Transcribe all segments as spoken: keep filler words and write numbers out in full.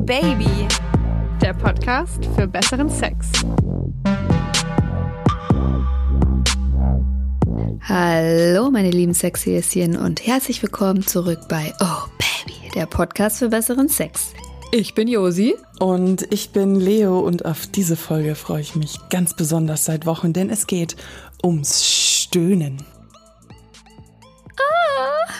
Baby, der Podcast für besseren Sex. Hallo meine lieben Sexhäschen und herzlich willkommen zurück bei Oh Baby, der Podcast für besseren Sex. Ich bin Josi. Und ich bin Leo und auf diese Folge freue ich mich ganz besonders seit Wochen, denn es geht ums Stöhnen. Ah.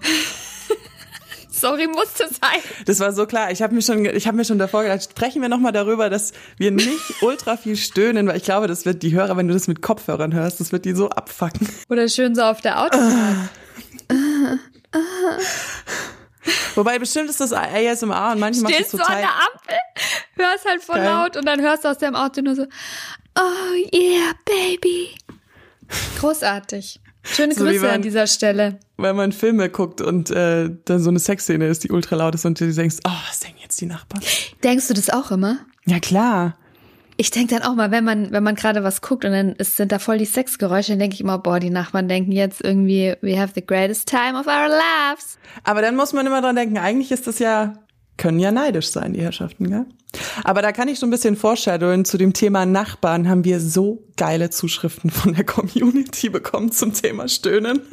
Sorry, musste sein. Das war so klar. Ich habe mir schon, ich habe mir schon davor gedacht, sprechen wir nochmal darüber, dass wir nicht ultra viel stöhnen, weil ich glaube, das wird die Hörer, wenn du das mit Kopfhörern hörst, das wird die so abfucken. Oder schön so auf der Autobahn. Ah. Ah. Wobei bestimmt ist das A S M R und manche macht das total... Stehst du an der Ampel, hörst halt voll geil. laut und dann hörst du aus deinem Auto nur so, oh yeah, baby. Großartig. Schöne So Grüße man, an dieser Stelle. Wenn man Filme guckt und äh, dann so eine Sexszene ist, die ultra laut ist und du denkst, oh, was denken jetzt die Nachbarn? Denkst du das auch immer? Ja, klar. Ich denke dann auch mal, wenn man wenn man gerade was guckt und dann ist, sind da voll die Sexgeräusche, dann denke ich immer, boah, die Nachbarn denken jetzt irgendwie, we have the greatest time of our lives. Aber dann muss man immer dran denken, eigentlich ist das ja, können ja neidisch sein, die Herrschaften, gell? Aber da kann ich so ein bisschen foreshadowen, zu dem Thema Nachbarn haben wir so geile Zuschriften von der Community bekommen zum Thema Stöhnen.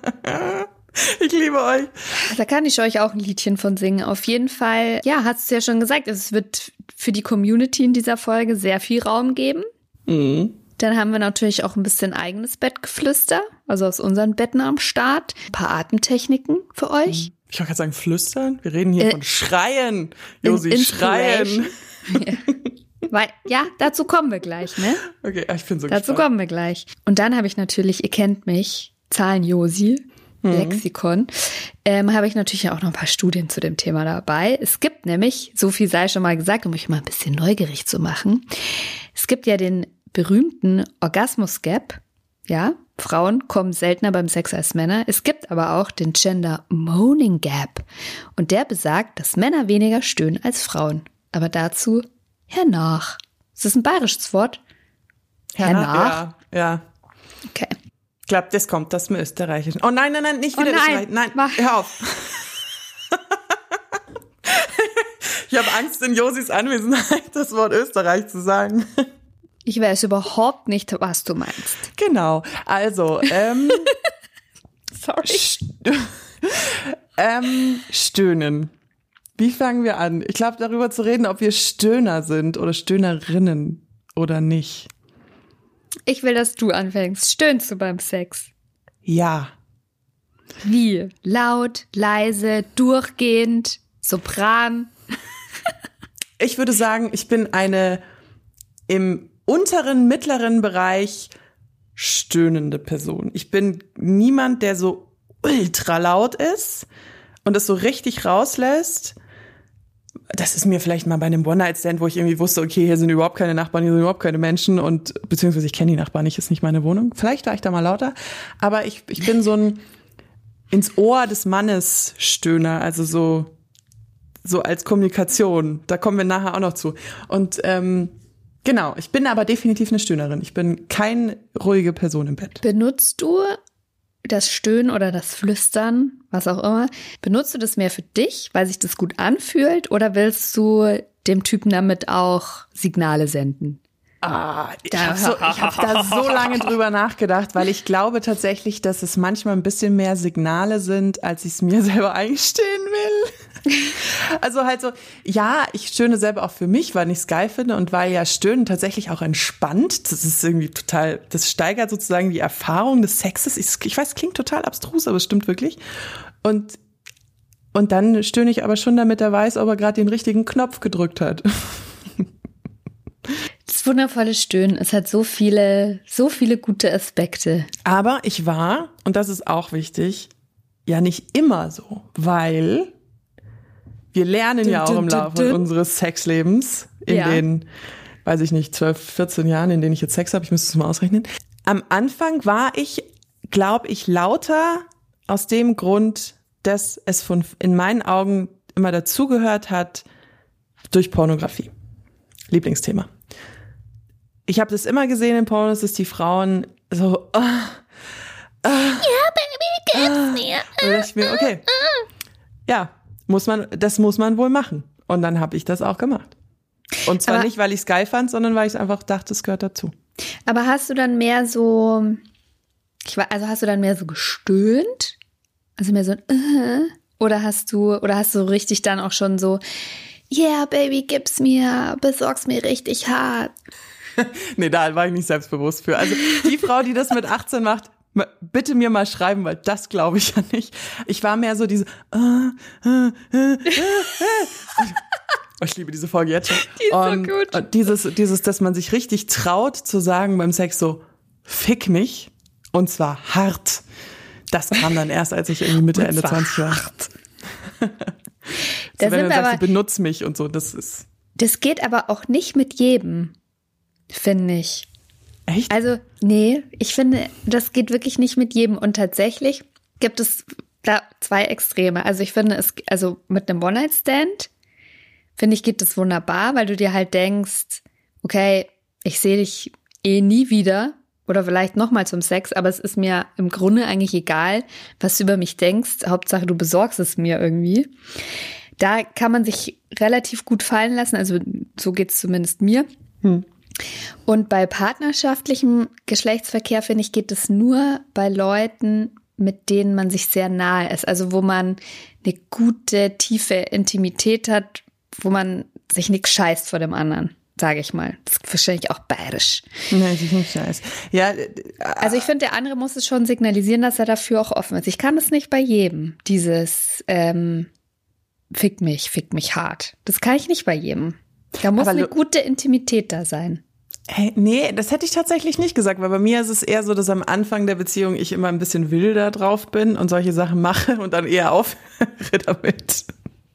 Ich liebe euch. Da kann ich euch auch ein Liedchen von singen. Auf jeden Fall, ja, hast du ja schon gesagt, es wird für die Community in dieser Folge sehr viel Raum geben. Mhm. Dann haben wir natürlich auch ein bisschen eigenes Bettgeflüster, also aus unseren Betten am Start. Ein paar Atemtechniken für euch. Ich wollte gerade sagen, flüstern. Wir reden hier äh, von Schreien. Josi, in, Schreien. Ja. Weil, ja, dazu kommen wir gleich, ne? Okay, ich bin so Dazu gespannt. kommen wir gleich. Und dann habe ich natürlich, ihr kennt mich, Zahlen-Josi, mhm. Lexikon, ähm, habe ich natürlich auch noch ein paar Studien zu dem Thema dabei. Es gibt nämlich, so viel sei schon mal gesagt, um mich mal ein bisschen neugierig zu machen, es gibt ja den berühmten Orgasmus-Gap, ja, Frauen kommen seltener beim Sex als Männer. Es gibt aber auch den Gender Moaning Gap. Und der besagt, dass Männer weniger stöhnen als Frauen. Aber dazu hernach. Ist das ein bayerisches Wort? Hernach? Ja, ja. Okay. Ich glaube, das kommt, das ist mir österreichisch. Oh nein, nein, nein, nicht wieder oh nein. Österreich. Nein, Mach. hör auf. Ich habe Angst, in Josis Anwesenheit das Wort Österreich zu sagen. Ich weiß überhaupt nicht, was du meinst. Genau, also, ähm, Sorry. St- ähm, Stöhnen. Wie fangen wir an? Ich glaube, darüber zu reden, ob wir Stöhner sind oder Stöhnerinnen oder nicht. Ich will, dass du anfängst. Stöhnst du beim Sex? Ja. Wie? Laut, leise, durchgehend, Sopran? Ich würde sagen, ich bin eine im unteren, mittleren Bereich stöhnende Person. Ich bin niemand, der so ultra laut ist und es so richtig rauslässt. Das ist mir vielleicht mal bei einem One-Night-Stand, wo ich irgendwie wusste, okay, hier sind überhaupt keine Nachbarn, hier sind überhaupt keine Menschen und beziehungsweise ich kenne die Nachbarn nicht, ist nicht meine Wohnung. Vielleicht war ich da mal lauter, aber ich, ich bin so ein ins Ohr des Mannes Stöhner, also so, so als Kommunikation. Da kommen wir nachher auch noch zu. Und ähm, genau, ich bin aber definitiv eine Stöhnerin. Ich bin keine ruhige Person im Bett. Benutzt du das Stöhnen oder das Flüstern, was auch immer, benutzt du das mehr für dich, weil sich das gut anfühlt, oder willst du dem Typen damit auch Signale senden? Ah, ich habe so, ich hab da so lange drüber nachgedacht, weil ich glaube tatsächlich, dass es manchmal ein bisschen mehr Signale sind, als ich es mir selber eingestehen will. Also halt so, ja, ich stöhne selber auch für mich, weil ich es geil finde und weil ja Stöhnen tatsächlich auch entspannt. Das ist irgendwie total, das steigert sozusagen die Erfahrung des Sexes. Ich, ich weiß, klingt total abstrus, aber es stimmt wirklich. Und, und dann stöhne ich aber schon, damit er weiß, ob er gerade den richtigen Knopf gedrückt hat. Das wundervolle Stöhnen, es hat so viele, so viele gute Aspekte. Aber ich war, und das ist auch wichtig, ja nicht immer so, weil wir lernen ja auch im Laufe unseres Sexlebens, in ja. den, weiß ich nicht, zwölf, vierzehn Jahren, in denen ich jetzt Sex habe, ich müsste es mal ausrechnen. Am Anfang war ich, glaube ich, lauter aus dem Grund, dass es von in meinen Augen immer dazugehört hat durch Pornografie. Lieblingsthema. Ich habe das immer gesehen in Pornos, dass die Frauen so, oh, oh, ja, Baby, gib's mir. Da dachte ich mir, okay, ja, muss man, das muss man wohl machen. Und dann habe ich das auch gemacht. Und zwar aber, nicht, weil ich es geil fand, sondern weil ich einfach dachte, es gehört dazu. Aber hast du dann mehr so, ich war, also hast du dann mehr so gestöhnt? Also mehr so ein uh, oder hast du, oder hast du richtig dann auch schon so, yeah, Baby, gib's mir, besorg's mir richtig hart. Nee, da war ich nicht selbstbewusst für. Also die Frau, die das mit achtzehn macht, bitte mir mal schreiben, weil das glaube ich ja nicht. Ich war mehr so diese uh, uh, uh, uh, uh. Oh, ich liebe diese Folge jetzt schon. Die ist und, so gut. Und dieses, dieses, dass man sich richtig traut zu sagen beim Sex so, fick mich, und zwar hart. Das kam dann erst, als ich irgendwie Mitte, Ende zwanzig war. Hart. So, da wenn du sagst, aber, benutz mich und so, das ist... Das geht aber auch nicht mit jedem, finde ich. Echt? Also, nee, ich finde, das geht wirklich nicht mit jedem. Und tatsächlich gibt es da zwei Extreme. Also ich finde, es, also mit einem One-Night-Stand, finde ich, geht das wunderbar, weil du dir halt denkst, okay, ich sehe dich eh nie wieder oder vielleicht nochmal zum Sex, aber es ist mir im Grunde eigentlich egal, was du über mich denkst. Hauptsache, du besorgst es mir irgendwie. Da kann man sich relativ gut fallen lassen, also so geht's zumindest mir. Hm. Und bei partnerschaftlichem Geschlechtsverkehr, finde ich, geht es nur bei Leuten, mit denen man sich sehr nahe ist. Also wo man eine gute, tiefe Intimität hat, wo man sich nichts scheißt vor dem anderen, sage ich mal. Das ist wahrscheinlich auch bayerisch. Nein, sich nicht scheiß. Ja, äh, also ich finde, der andere muss es schon signalisieren, dass er dafür auch offen ist. Ich kann das nicht bei jedem, dieses ähm, fick mich, fick mich hart. Das kann ich nicht bei jedem. Da muss aber eine gute Intimität da sein. Hey, nee, das hätte ich tatsächlich nicht gesagt, weil bei mir ist es eher so, dass am Anfang der Beziehung ich immer ein bisschen wilder drauf bin und solche Sachen mache und dann eher aufhöre damit.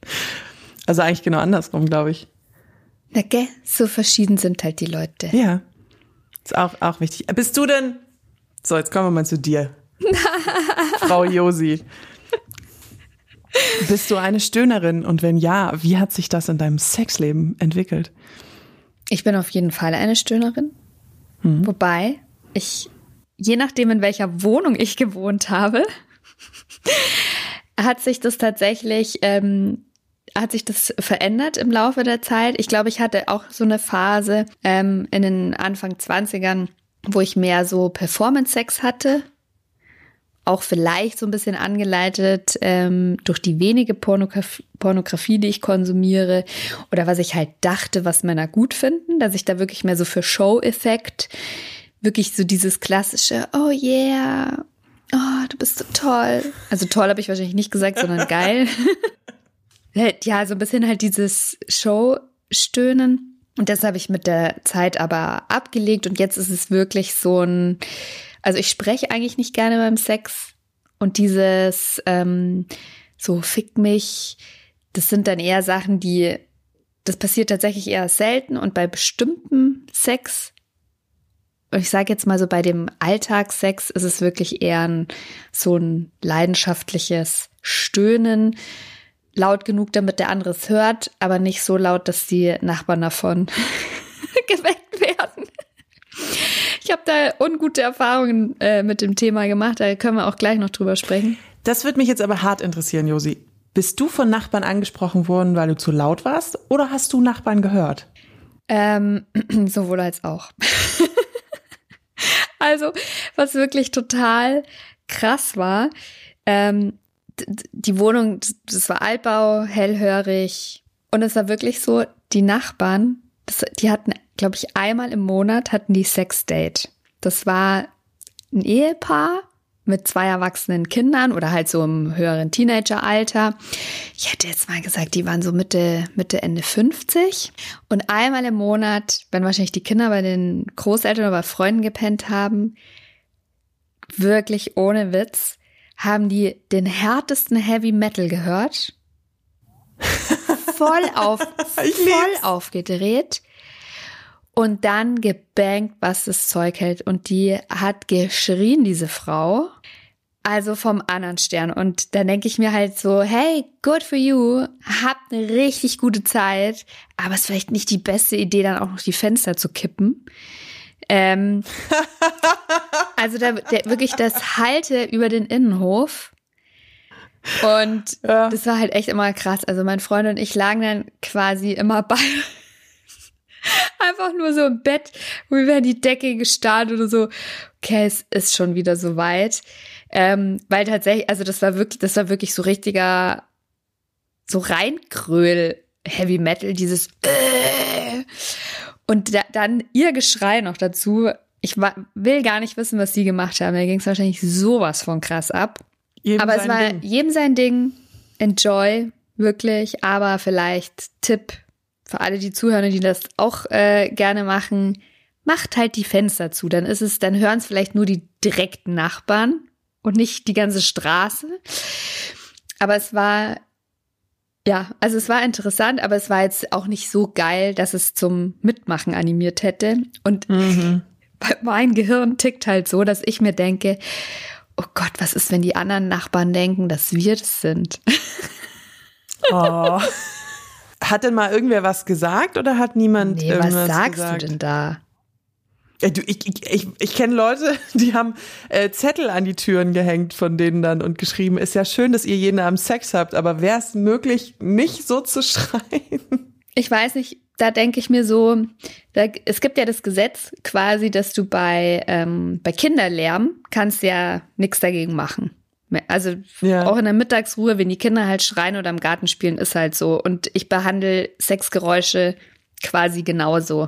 Also eigentlich genau andersrum, glaube ich. Na gell, so verschieden sind halt die Leute. Ja, ist auch, auch wichtig. Bist du denn, so jetzt kommen wir mal zu dir, Frau Josi. Bist du eine Stöhnerin? Und wenn ja, wie hat sich das in deinem Sexleben entwickelt? Ich bin auf jeden Fall eine Stöhnerin. Hm. Wobei ich, je nachdem in welcher Wohnung ich gewohnt habe, hat sich das tatsächlich, ähm, hat sich das verändert im Laufe der Zeit. Ich glaube, ich hatte auch so eine Phase ähm, in den Anfang zwanzigern, wo ich mehr so Performance-Sex hatte. Auch vielleicht so ein bisschen angeleitet ähm, durch die wenige Pornografie, Pornografie, die ich konsumiere oder was ich halt dachte, was Männer gut finden, dass ich da wirklich mehr so für Show-Effekt, wirklich so dieses klassische, oh yeah, oh, du bist so toll. Also toll habe ich wahrscheinlich nicht gesagt, sondern geil. Ja, so ein bisschen halt dieses Show-Stöhnen. Und das habe ich mit der Zeit aber abgelegt und jetzt ist es wirklich so ein... Also ich spreche eigentlich nicht gerne beim Sex und dieses ähm, so fick mich, das sind dann eher Sachen, die, das passiert tatsächlich eher selten und bei bestimmtem Sex, und ich sage jetzt mal so bei dem Alltagssex, ist es wirklich eher ein, so ein leidenschaftliches Stöhnen, laut genug, damit der andere es hört, aber nicht so laut, dass die Nachbarn davon geweckt werden. Ich habe da ungute Erfahrungen äh, mit dem Thema gemacht, da können wir auch gleich noch drüber sprechen. Das würde mich jetzt aber hart interessieren, Josi. Bist du von Nachbarn angesprochen worden, weil du zu laut warst, oder hast du Nachbarn gehört? Ähm, sowohl als auch. Also, was wirklich total krass war, ähm, die Wohnung, das war Altbau, hellhörig und es war wirklich so, die Nachbarn, das, die hatten, glaube ich, einmal im Monat hatten die Sexdate. Das war ein Ehepaar mit zwei erwachsenen Kindern oder halt so im höheren Teenageralter. Ich hätte jetzt mal gesagt, die waren so Mitte, Mitte, Ende fünfzig. Und einmal im Monat, wenn wahrscheinlich die Kinder bei den Großeltern oder bei Freunden gepennt haben, wirklich ohne Witz, haben die den härtesten Heavy Metal gehört. Voll auf, voll aufgedreht. Und dann gebankt, was das Zeug hält. Und die hat geschrien, diese Frau. Also vom anderen Stern. Und dann denke ich mir halt so, hey, good for you. Habt eine richtig gute Zeit. Aber es ist vielleicht nicht die beste Idee, dann auch noch die Fenster zu kippen. Ähm, also da, der, wirklich das Halte über den Innenhof. Und Ja. das war halt echt immer krass. Also mein Freund und ich lagen dann quasi immer bei einfach nur so im Bett, wo wir an die Decke gestarrt oder so. Okay, es ist schon wieder so weit. Ähm, weil tatsächlich, also das war wirklich, das war wirklich so richtiger, so Reinkröl Heavy Metal, dieses äh. Und da, dann ihr Geschrei noch dazu. Ich wa- will gar nicht wissen, was sie gemacht haben. Da ging es wahrscheinlich sowas von krass ab. Jedem Aber es sein war Ding. jedem sein Ding. Enjoy, wirklich. Aber vielleicht Tipp für alle, die zuhören, die das auch äh, gerne machen, macht halt die Fenster zu. Dann ist es, dann hören es vielleicht nur die direkten Nachbarn und nicht die ganze Straße. Aber es war, ja, also es war interessant, aber es war jetzt auch nicht so geil, dass es zum Mitmachen animiert hätte. Und Mhm. mein Gehirn tickt halt so, dass ich mir denke, oh Gott, was ist, wenn die anderen Nachbarn denken, dass wir das sind? Oh. Hat denn mal irgendwer was gesagt oder hat niemand Nee, was irgendwas sagst gesagt? du denn da? Äh, du, ich ich, ich, ich kenne Leute, die haben äh, Zettel an die Türen gehängt von denen dann und geschrieben, ist ja schön, dass ihr jeden Abend Sex habt, aber wäre es möglich, nicht so zu schreien? Ich weiß nicht, da denke ich mir so, da, es gibt ja das Gesetz quasi, dass du bei, ähm, bei Kinderlärm kannst ja nichts dagegen machen. Also Ja. auch in der Mittagsruhe, wenn die Kinder halt schreien oder im Garten spielen, ist halt so. Und ich behandle Sexgeräusche quasi genauso.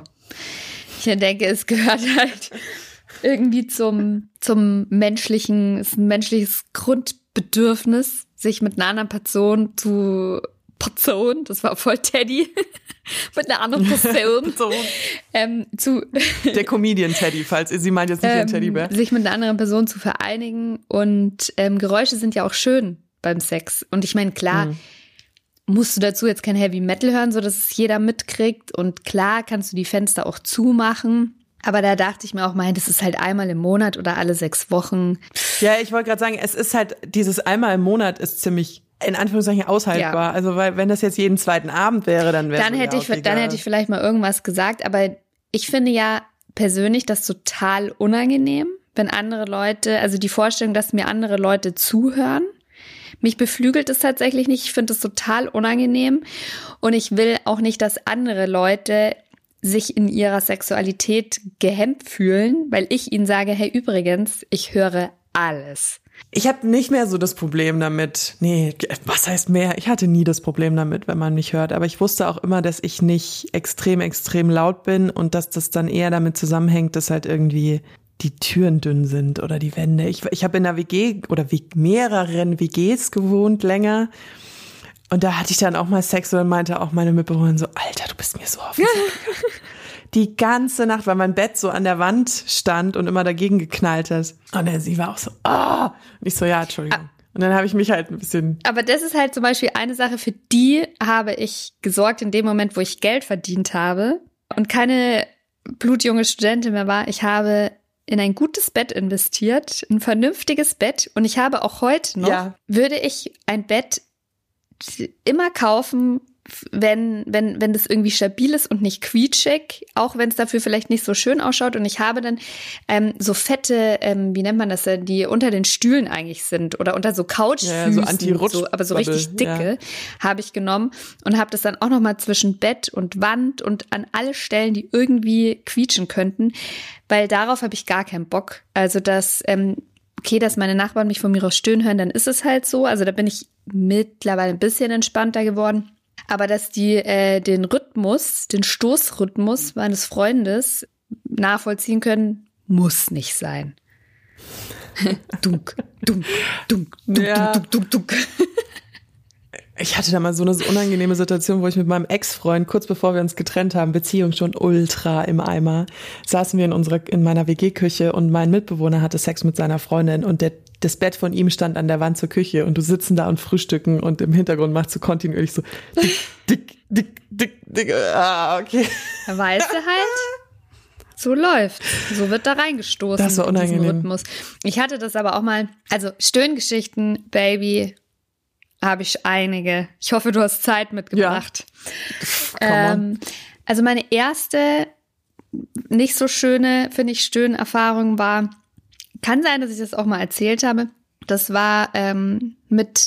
Ich denke, es gehört halt irgendwie zum, zum menschlichen, ist ein menschliches Grundbedürfnis, sich mit einer anderen Person zu Person, das war voll Teddy, mit einer anderen Person, So. ähm, zu Der Comedian Teddy, falls sie meint jetzt nicht den Teddybär. ähm, sich mit einer anderen Person zu vereinigen. Und ähm, Geräusche sind ja auch schön beim Sex. Und ich meine, klar, Mhm. musst du dazu jetzt kein Heavy Metal hören, so dass es jeder mitkriegt. Und klar kannst du die Fenster auch zumachen. Aber da dachte ich mir auch mal, das ist halt einmal im Monat oder alle sechs Wochen. Ja, ich wollte gerade sagen, es ist halt, dieses einmal im Monat ist ziemlich, in Anführungszeichen, aushaltbar. Ja. Also, weil, wenn das jetzt jeden zweiten Abend wäre, dann wäre Dann hätte ich, dann hätte ich vielleicht mal irgendwas gesagt. Aber ich finde ja persönlich das total unangenehm, wenn andere Leute, also die Vorstellung, dass mir andere Leute zuhören. Mich beflügelt es tatsächlich nicht. Ich finde es total unangenehm. Und ich will auch nicht, dass andere Leute sich in ihrer Sexualität gehemmt fühlen, weil ich ihnen sage, hey, übrigens, ich höre alles. Ich habe nicht mehr so das Problem damit. Nee, was heißt mehr? Ich hatte nie das Problem damit, wenn man mich hört. Aber ich wusste auch immer, dass ich nicht extrem, extrem laut bin und dass das dann eher damit zusammenhängt, dass halt irgendwie die Türen dünn sind oder die Wände. Ich, ich habe in einer W G oder wie mehreren W Gs gewohnt länger. Und da hatte ich dann auch mal Sex und dann meinte auch meine Mitbewohnerin so, Alter, du bist mir so auf den Sack gegangen. Die ganze Nacht, weil mein Bett so an der Wand stand und immer dagegen geknallt hat. Und dann, sie war auch so, ah. Oh. Und ich so, ja, Entschuldigung. Und dann habe ich mich halt ein bisschen... Aber das ist halt zum Beispiel eine Sache, für die habe ich gesorgt in dem Moment, wo ich Geld verdient habe und keine blutjunge Studentin mehr war. Ich habe in ein gutes Bett investiert, ein vernünftiges Bett. Und ich habe auch heute noch, Ja. würde ich ein Bett immer kaufen, wenn, wenn, wenn das irgendwie stabil ist und nicht quietschig, auch wenn es dafür vielleicht nicht so schön ausschaut. Und ich habe dann ähm, so fette, ähm, wie nennt man das, die unter den Stühlen eigentlich sind oder unter so Couchfüßen, Ja, so Anti-Rutsch- so, aber so richtig dicke, ja. habe ich genommen und habe das dann auch noch mal zwischen Bett und Wand und an alle Stellen, die irgendwie quietschen könnten, weil darauf habe ich gar keinen Bock. Also dass ähm, okay, dass meine Nachbarn mich von mir aus stöhnen hören, dann ist es halt so. Also da bin ich mittlerweile ein bisschen entspannter geworden. Aber dass die äh, den Rhythmus, den Stoßrhythmus meines Freundes nachvollziehen können, muss nicht sein. Dunk, dunk, dunk, dunk, Ja. dunk, dunk, dunk, dunk. Ich hatte da mal so eine unangenehme Situation, wo ich mit meinem Ex-Freund, kurz bevor wir uns getrennt haben, Beziehung schon ultra im Eimer, saßen wir in unserer, in meiner W G-Küche und mein Mitbewohner hatte Sex mit seiner Freundin und der, das Bett von ihm stand an der Wand zur Küche und du sitzen da und frühstücken und im Hintergrund macht so kontinuierlich so dick, dick, dick, dick, dick, ah, okay. Da weißt du halt, so läuft. So wird da reingestoßen. Das war in diesen unangenehm. Rhythmus. Ich hatte das aber auch mal, also Stöhngeschichten, Baby, habe ich einige. Ich hoffe, du hast Zeit mitgebracht. Come on. Ähm, also meine erste nicht so schöne, finde ich, Stöhnerfahrung war, kann sein, dass ich das auch mal erzählt habe. Das war ähm, mit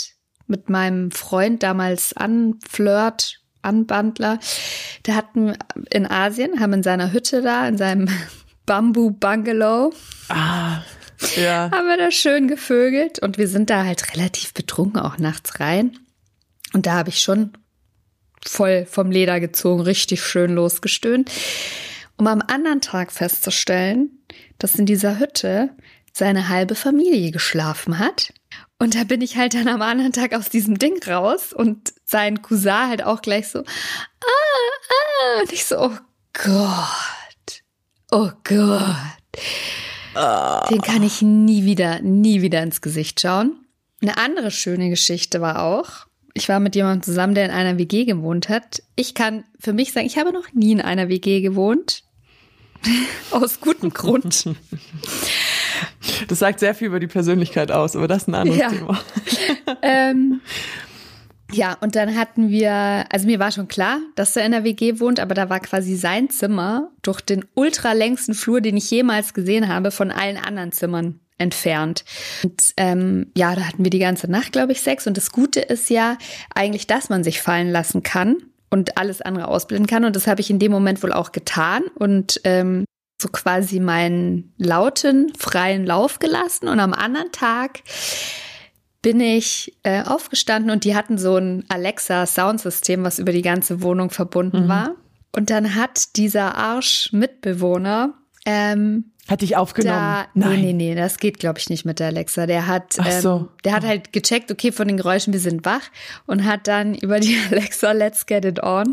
mit meinem Freund damals Anflirt, Anbandler. Der hatten in Asien, haben in seiner Hütte da, in seinem Bambu-Bungalow, Ah, ja. haben wir da schön gevögelt und wir sind da halt relativ betrunken auch nachts rein. Und da habe ich schon voll vom Leder gezogen, richtig schön losgestöhnt. Um am anderen Tag festzustellen, dass in dieser Hütte seine halbe Familie geschlafen hat. Und da bin ich halt dann am anderen Tag aus diesem Ding raus und sein Cousin halt auch gleich so, ah, ah. Und ich so, oh Gott, oh Gott. Ah. Den kann ich nie wieder, nie wieder ins Gesicht schauen. Eine andere schöne Geschichte war auch, ich war mit jemandem zusammen, der in einer W G gewohnt hat. Ich kann für mich sagen, ich habe noch nie in einer W G gewohnt. Aus gutem Grund. Das sagt sehr viel über die Persönlichkeit aus, aber das ist ein anderes Ja. Thema. ähm, ja, und dann hatten wir, also mir war schon klar, dass er in der W G wohnt, aber da war quasi sein Zimmer durch den ultralängsten Flur, den ich jemals gesehen habe, von allen anderen Zimmern entfernt. Und ähm, ja, da hatten wir die ganze Nacht, glaube ich, Sex. Und das Gute ist ja eigentlich, dass man sich fallen lassen kann und alles andere ausblenden kann. Und das habe ich in dem Moment wohl auch getan und ähm, so quasi meinen lauten, freien Lauf gelassen. Und am anderen Tag bin ich äh, aufgestanden und die hatten so ein Alexa-Soundsystem, was über die ganze Wohnung verbunden Mhm. war. Und dann hat dieser Arsch-Mitbewohner ähm, Hat dich aufgenommen? da, Nein. nee, nee, nee, das geht, glaube ich, nicht mit der Alexa. Der hat, Ach so. ähm, der hat halt gecheckt, okay, von den Geräuschen, wir sind wach und hat dann über die Alexa Let's Get It On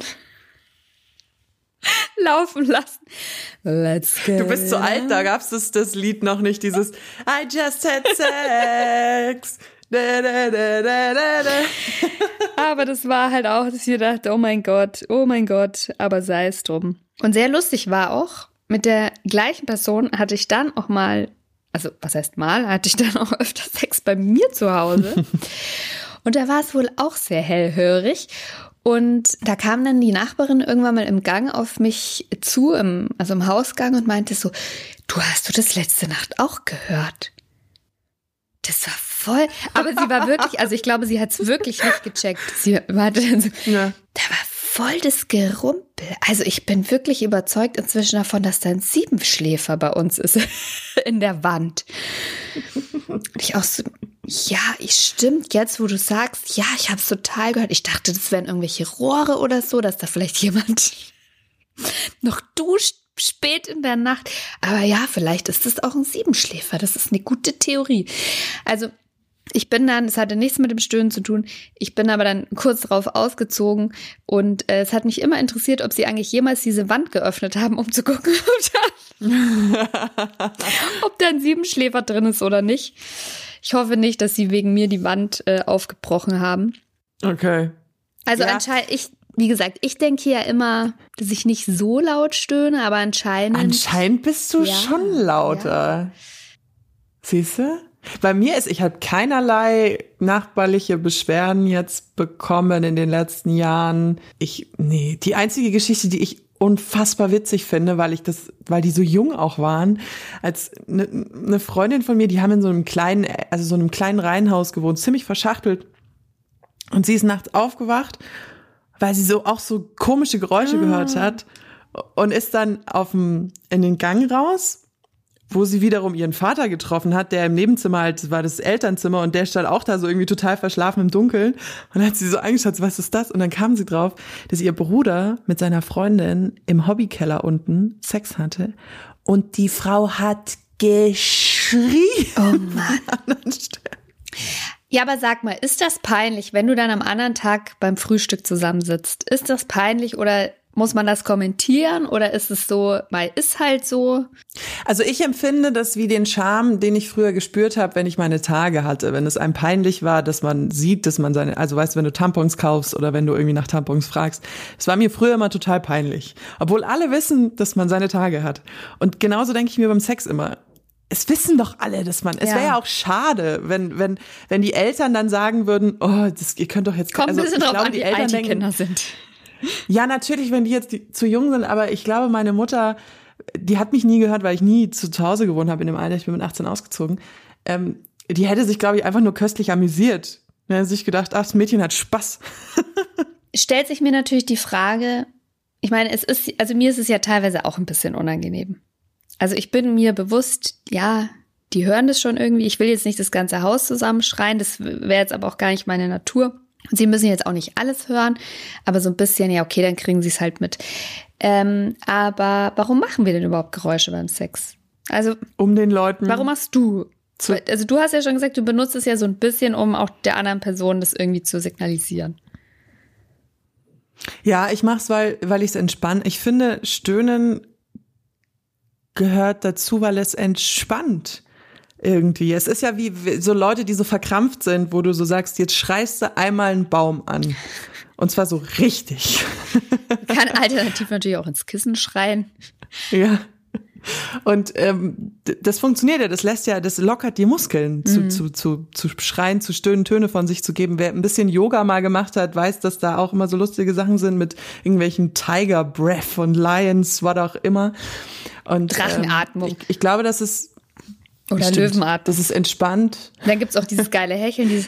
laufen lassen. Let's get Du bist zu it alt, on. da gab's das, das Lied noch nicht, dieses I just had sex. Da, da, da, da, da, da. Aber das war halt auch, dass ich mir dachte, oh mein Gott, oh mein Gott, aber sei es drum. Und sehr lustig war auch, mit der gleichen Person hatte ich dann auch mal, also was heißt mal, hatte ich dann auch öfter Sex bei mir zu Hause. Und da war es wohl auch sehr hellhörig. Und da kam dann die Nachbarin irgendwann mal im Gang auf mich zu, im, also im Hausgang und meinte so, du, hast du das letzte Nacht auch gehört? Das war voll, aber sie war wirklich, also ich glaube, sie hat es wirklich nicht gecheckt. Sie war dann so, Ja. da war voll das Gerumpel. Also ich bin wirklich überzeugt inzwischen davon, dass da ein Siebenschläfer bei uns ist in der Wand. Und ich auch so, ja, ich stimmt, jetzt wo du sagst, ja, ich habe es total gehört. Ich dachte, das wären irgendwelche Rohre oder so, dass da vielleicht jemand noch duscht spät in der Nacht. Aber ja, vielleicht ist das auch ein Siebenschläfer. Das ist eine gute Theorie. Also ich bin dann, es hatte nichts mit dem Stöhnen zu tun, ich bin aber dann kurz darauf ausgezogen und äh, es hat mich immer interessiert, ob sie eigentlich jemals diese Wand geöffnet haben, um zu gucken, ob da, ob da ein Siebenschläfer drin ist oder nicht. Ich hoffe nicht, dass sie wegen mir die Wand äh, aufgebrochen haben. Okay. Also Ja. anscheinend, ich, wie gesagt, ich denke ja immer, dass ich nicht so laut stöhne, aber anscheinend. Anscheinend bist du Ja, schon lauter. Siehst du? Bei mir ist, ich habe keinerlei nachbarliche Beschwerden jetzt bekommen in den letzten Jahren. Ich, nee, die einzige Geschichte, die ich unfassbar witzig finde, weil ich das, weil die so jung auch waren, als eine ne Freundin von mir, die haben in so einem kleinen, also so einem kleinen Reihenhaus gewohnt, ziemlich verschachtelt. Und sie ist nachts aufgewacht, weil sie so auch so komische Geräusche gehört hat und ist dann auf dem, in den Gang raus, wo sie wiederum ihren Vater getroffen hat, der im Nebenzimmer halt, war das Elternzimmer und der stand auch da so irgendwie total verschlafen im Dunkeln und dann hat sie so angeschaut, was ist das? Und dann kam sie drauf, dass ihr Bruder mit seiner Freundin im Hobbykeller unten Sex hatte und die Frau hat geschrien. Oh Mann. Ja, aber sag mal, ist das peinlich, wenn du dann am anderen Tag beim Frühstück zusammensitzt? Ist das peinlich oder muss man das kommentieren oder ist es so, mal ist halt so? Also ich empfinde das wie den Charme, den ich früher gespürt habe, wenn ich meine Tage hatte. Wenn es einem peinlich war, dass man sieht, dass man seine, also weißt du, wenn du Tampons kaufst oder wenn du irgendwie nach Tampons fragst. Es war mir früher immer total peinlich. Obwohl alle wissen, dass man seine Tage hat. Und genauso denke ich mir beim Sex immer. Es wissen doch alle, dass man, es Ja. wäre ja auch schade, wenn, wenn, wenn die Eltern dann sagen würden, oh, das, ihr könnt doch jetzt, Kommt ein bisschen ich drauf glaube, an, die wie Eltern alt die denken, Kinder sind. ja, natürlich, wenn die jetzt die, zu jung sind, aber ich glaube, meine Mutter, die hat mich nie gehört, weil ich nie zu, zu Hause gewohnt habe in dem Alter. Ich bin mit achtzehn ausgezogen. Ähm, die hätte sich, glaube ich, einfach nur köstlich amüsiert, Er hat sich gedacht, ach, das Mädchen hat Spaß. Stellt sich mir natürlich die Frage, ich meine, es ist, also mir ist es ja teilweise auch ein bisschen unangenehm. Also ich bin mir bewusst, ja, die hören das schon irgendwie. Ich will jetzt nicht das ganze Haus zusammenschreien, das wäre jetzt aber auch gar nicht meine Natur. Und sie müssen jetzt auch nicht alles hören, aber so ein bisschen, ja, okay, dann kriegen sie es halt mit. Ähm, aber warum machen wir denn überhaupt Geräusche beim Sex? Also, um den Leuten. Warum machst du? Also du hast ja schon gesagt, du benutzt es ja so ein bisschen, um auch der anderen Person das irgendwie zu signalisieren. Ja, ich mach's, weil, weil ich es entspanne. Ich finde, Stöhnen gehört dazu, weil es entspannt irgendwie. Es ist ja wie so Leute, die so verkrampft sind, wo du so sagst, jetzt schreist du einmal einen Baum an. Und zwar so richtig. Kann alternativ natürlich auch ins Kissen schreien. Ja. Und ähm, das funktioniert ja, das lässt ja, das lockert die Muskeln, zu, mhm. zu, zu, zu schreien, zu stöhnen, Töne von sich zu geben. Wer ein bisschen Yoga mal gemacht hat, weiß, dass da auch immer so lustige Sachen sind mit irgendwelchen Tiger Breath und Lions, was auch immer. Und Drachenatmung. Ähm, ich, ich glaube, das ist oder stimmt, Löwenatmung. Das ist entspannt. Und dann gibt's auch dieses geile Hecheln, dieses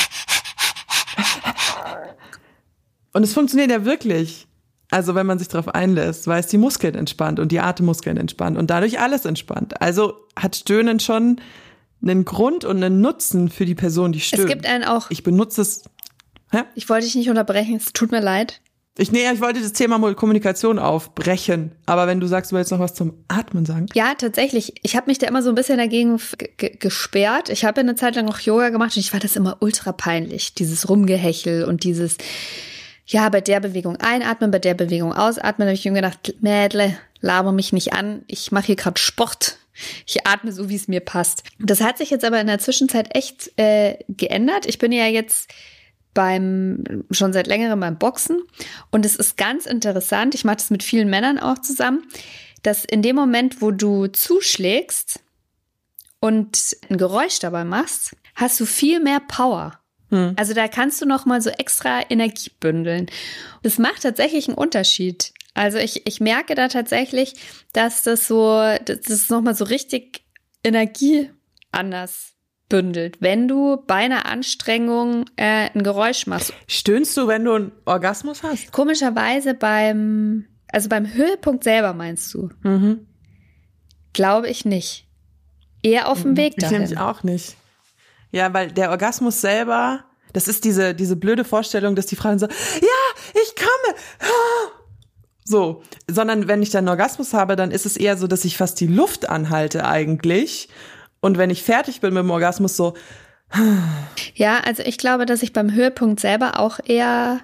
und es funktioniert ja wirklich. Also wenn man sich darauf einlässt, weil es die Muskeln entspannt und die Atemmuskeln entspannt und dadurch alles entspannt. Also hat Stöhnen schon einen Grund und einen Nutzen für die Person, die stöhnt. Es gibt einen auch. Ich benutze es. Hä? Ich wollte dich nicht unterbrechen, es tut mir leid. Ich, nee, ich wollte das Thema Kommunikation aufbrechen. Aber wenn du sagst, du willst noch was zum Atmen sagen. Ja, tatsächlich. Ich habe mich da immer so ein bisschen dagegen g- gesperrt. Ich habe eine Zeit lang auch Yoga gemacht und ich fand das immer ultra peinlich. Dieses Rumgehechel und dieses... Ja, bei der Bewegung einatmen, bei der Bewegung ausatmen. Da habe ich mir gedacht, Mädle, laber mich nicht an. Ich mache hier gerade Sport. Ich atme so, wie es mir passt. Das hat sich jetzt aber in der Zwischenzeit echt äh, geändert. Ich bin ja jetzt beim schon seit längerem beim Boxen. Und es ist ganz interessant, ich mache das mit vielen Männern auch zusammen, dass in dem Moment, wo du zuschlägst und ein Geräusch dabei machst, hast du viel mehr Power. Also da kannst du noch mal so extra Energie bündeln. Das macht tatsächlich einen Unterschied. Also ich, ich merke da tatsächlich, dass das so, das ist noch mal so richtig Energie anders bündelt, wenn du bei einer Anstrengung äh, ein Geräusch machst. Stöhnst du, wenn du einen Orgasmus hast? Komischerweise beim, also beim Höhepunkt selber meinst du? Mhm. Glaube ich nicht. Eher auf dem Weg dahin. Ich nämlich auch nicht. Ja, weil der Orgasmus selber, das ist diese diese blöde Vorstellung, dass die Frauen so, ja, ich komme. So, sondern wenn ich dann einen Orgasmus habe, dann ist es eher so, dass ich fast die Luft anhalte eigentlich. Und wenn ich fertig bin mit dem Orgasmus so. Ja, also ich glaube, dass ich beim Höhepunkt selber auch eher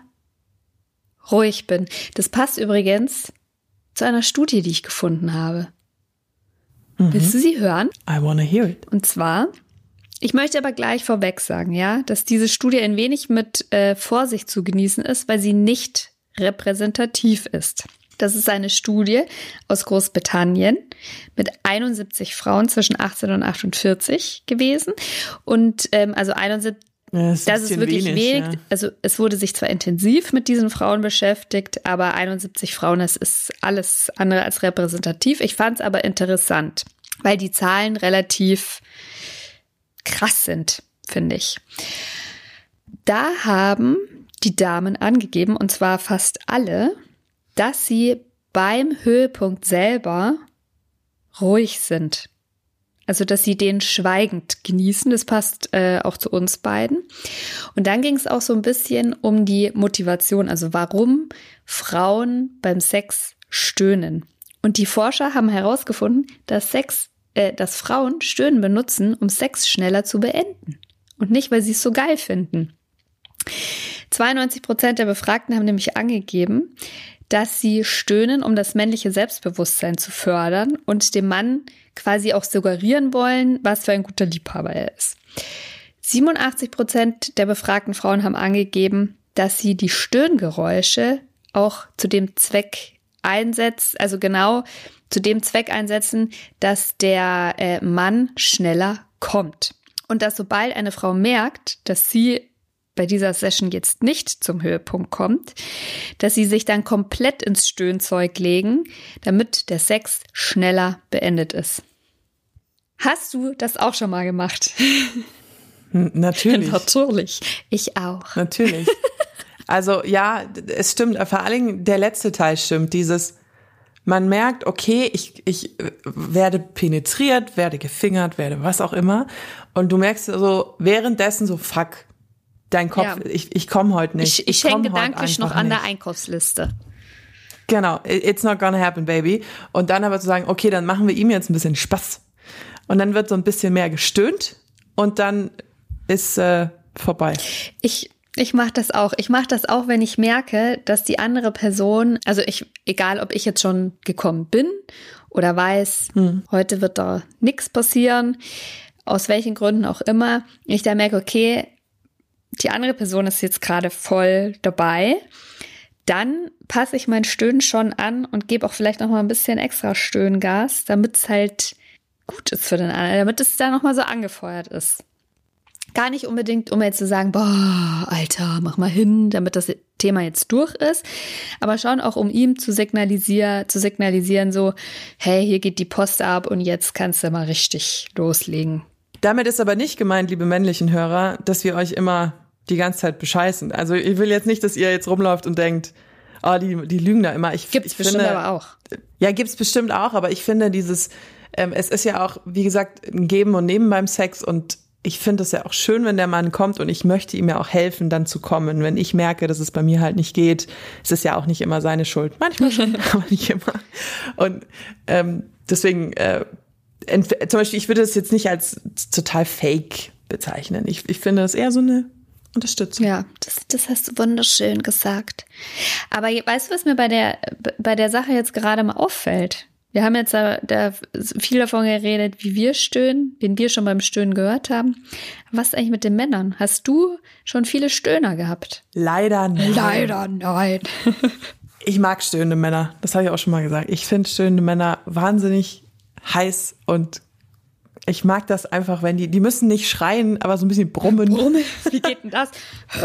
ruhig bin. Das passt übrigens zu einer Studie, die ich gefunden habe. Mhm. Willst du sie hören? I wanna hear it. Und zwar... Ich möchte aber gleich vorweg sagen, ja, dass diese Studie ein wenig mit äh, Vorsicht zu genießen ist, weil sie nicht repräsentativ ist. Das ist eine Studie aus Großbritannien mit einundsiebzig Frauen zwischen achtzehn und achtundvierzig gewesen. Und ähm, also einundsiebzig, ja, das ist, das ist wirklich wenig. wenig. Ja. Also es wurde sich zwar intensiv mit diesen Frauen beschäftigt, aber einundsiebzig Frauen, das ist alles andere als repräsentativ. Ich fand es aber interessant, weil die Zahlen relativ krass sind, finde ich. Da haben die Damen angegeben, und zwar fast alle, dass sie beim Höhepunkt selber ruhig sind. Also, dass sie den schweigend genießen. Das passt äh, auch zu uns beiden. Und dann ging es auch so ein bisschen um die Motivation, also warum Frauen beim Sex stöhnen. Und die Forscher haben herausgefunden, dass Sex dass Frauen Stöhnen benutzen, um Sex schneller zu beenden. Und nicht, weil sie es so geil finden. zweiundneunzig Prozent der Befragten haben nämlich angegeben, dass sie stöhnen, um das männliche Selbstbewusstsein zu fördern und dem Mann quasi auch suggerieren wollen, was für ein guter Liebhaber er ist. siebenundachtzig Prozent der befragten Frauen haben angegeben, dass sie die Stöhngeräusche auch zu dem Zweck einsetzen, also genau zu dem Zweck einsetzen, dass der äh, Mann schneller kommt. Und dass sobald eine Frau merkt, dass sie bei dieser Session jetzt nicht zum Höhepunkt kommt, dass sie sich dann komplett ins Stöhnzeug legen, damit der Sex schneller beendet ist. Hast du das auch schon mal gemacht? N- natürlich. Natürlich. Ich auch. Natürlich. Also ja, es stimmt, vor allen Dingen der letzte Teil stimmt, dieses, man merkt, okay, ich, ich werde penetriert, werde gefingert, werde was auch immer und du merkst so währenddessen so, fuck, dein Kopf, ja. ich, ich komme heute nicht. Ich, ich, ich hänge gedanklich noch an nicht. der Einkaufsliste. Genau, it's not gonna happen, baby. Und dann aber zu sagen, okay, dann machen wir ihm jetzt ein bisschen Spaß. Und dann wird so ein bisschen mehr gestöhnt und dann ist äh, vorbei. Ich Ich mache das auch. Ich mache das auch, wenn ich merke, dass die andere Person, also ich, egal ob ich jetzt schon gekommen bin oder weiß, hm. heute wird da nichts passieren, aus welchen Gründen auch immer, ich da merke, okay, die andere Person ist jetzt gerade voll dabei, dann passe ich mein Stöhnen schon an und gebe auch vielleicht noch mal ein bisschen extra Stöhngas, damit es halt gut ist für den anderen, damit es da noch mal so angefeuert ist. Gar nicht unbedingt, um jetzt zu sagen, boah, Alter, mach mal hin, damit das Thema jetzt durch ist, aber schon auch, um ihm zu signalisieren, zu signalisieren so, hey, hier geht die Post ab und jetzt kannst du mal richtig loslegen. Damit ist aber nicht gemeint, liebe männlichen Hörer, dass wir euch immer die ganze Zeit bescheißen. Also ich will jetzt nicht, dass ihr jetzt rumläuft und denkt, oh, die, die lügen da immer. Ich, gibt's ich bestimmt finde, aber auch. Ja, gibt's bestimmt auch, aber ich finde dieses, ähm, es ist ja auch, wie gesagt, ein Geben und Nehmen beim Sex und ich finde es ja auch schön, wenn der Mann kommt und ich möchte ihm ja auch helfen, dann zu kommen. Wenn ich merke, dass es bei mir halt nicht geht, ist es ja auch nicht immer seine Schuld. Manchmal schon, aber nicht immer. Und ähm, deswegen, äh, ent- zum Beispiel, ich würde das jetzt nicht als total fake bezeichnen. Ich, ich finde das eher so eine Unterstützung. Ja, das, das hast du wunderschön gesagt. Aber weißt du, was mir bei der, bei der Sache jetzt gerade mal auffällt? Wir haben jetzt da, da viel davon geredet, wie wir stöhnen, wen wir schon beim Stöhnen gehört haben. Was ist eigentlich mit den Männern? Hast du schon viele Stöhner gehabt? Leider nein. Leider nein. Ich mag stöhnende Männer, das habe ich auch schon mal gesagt. Ich finde stöhnende Männer wahnsinnig heiß und ich mag das einfach, wenn die, die müssen nicht schreien, aber so ein bisschen brummen. Brummen? Wie geht denn das?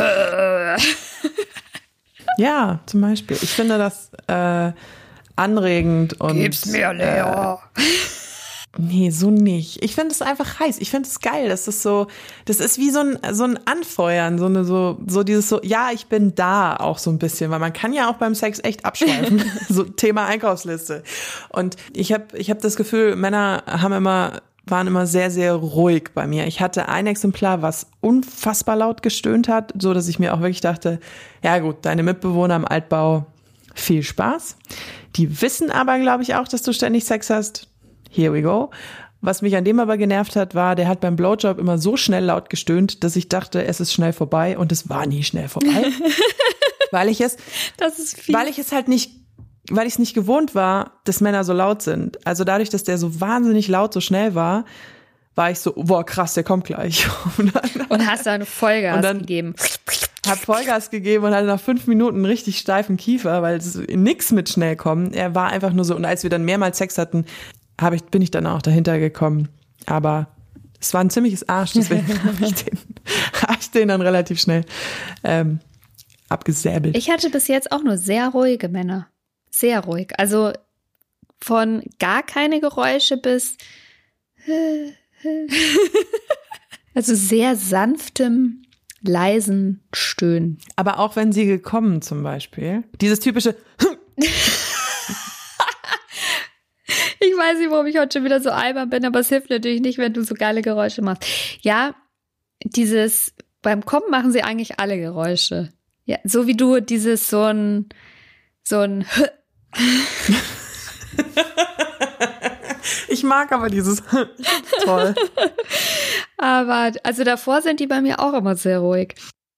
Ja, zum Beispiel. Ich finde das äh, anregend und gib's mir, Leo. Äh, nee, so nicht. Ich finde es einfach heiß. Ich finde es geil. Das ist so, das ist wie so ein so ein Anfeuern, so eine so so dieses so, ja, ich bin da auch so ein bisschen, weil man kann ja auch beim Sex echt abschweifen. So Thema Einkaufsliste. Und ich habe ich habe das Gefühl, Männer haben immer waren immer sehr, sehr ruhig bei mir. Ich hatte ein Exemplar, was unfassbar laut gestöhnt hat, so dass ich mir auch wirklich dachte, ja gut, deine Mitbewohner im Altbau, viel Spaß. Die wissen aber, glaube ich, auch, dass du ständig Sex hast. Here we go. Was mich an dem aber genervt hat, war, der hat beim Blowjob immer so schnell laut gestöhnt, dass ich dachte, es ist schnell vorbei und es war nie schnell vorbei. weil ich es, das ist viel. weil ich es halt nicht weil ich es nicht gewohnt war, dass Männer so laut sind. Also dadurch, dass der so wahnsinnig laut so schnell war, war ich so, boah, krass, der kommt gleich. Und, dann, und hast dann Vollgas und dann gegeben. Hab Vollgas gegeben und hatte nach fünf Minuten einen richtig steifen Kiefer, weil es nix mit schnell kommen. Er war einfach nur so, und als wir dann mehrmals Sex hatten, hab ich, bin ich dann auch dahinter gekommen. Aber es war ein ziemliches Arsch, deswegen habe ich, den, hab ich den dann relativ schnell ähm, abgesäbelt. Ich hatte bis jetzt auch nur sehr ruhige Männer. Sehr ruhig. Also von gar keine Geräusche bis also sehr sanftem, leisen Stöhnen. Aber auch wenn sie gekommen zum Beispiel. Dieses typische Ich weiß nicht, warum ich heute schon wieder so albern bin, aber es hilft natürlich nicht, wenn du so geile Geräusche machst. Ja, dieses, beim Kommen machen sie eigentlich alle Geräusche. Ja, so wie du dieses so ein so ein Ich mag aber dieses toll. Aber, also davor sind die bei mir auch immer sehr ruhig.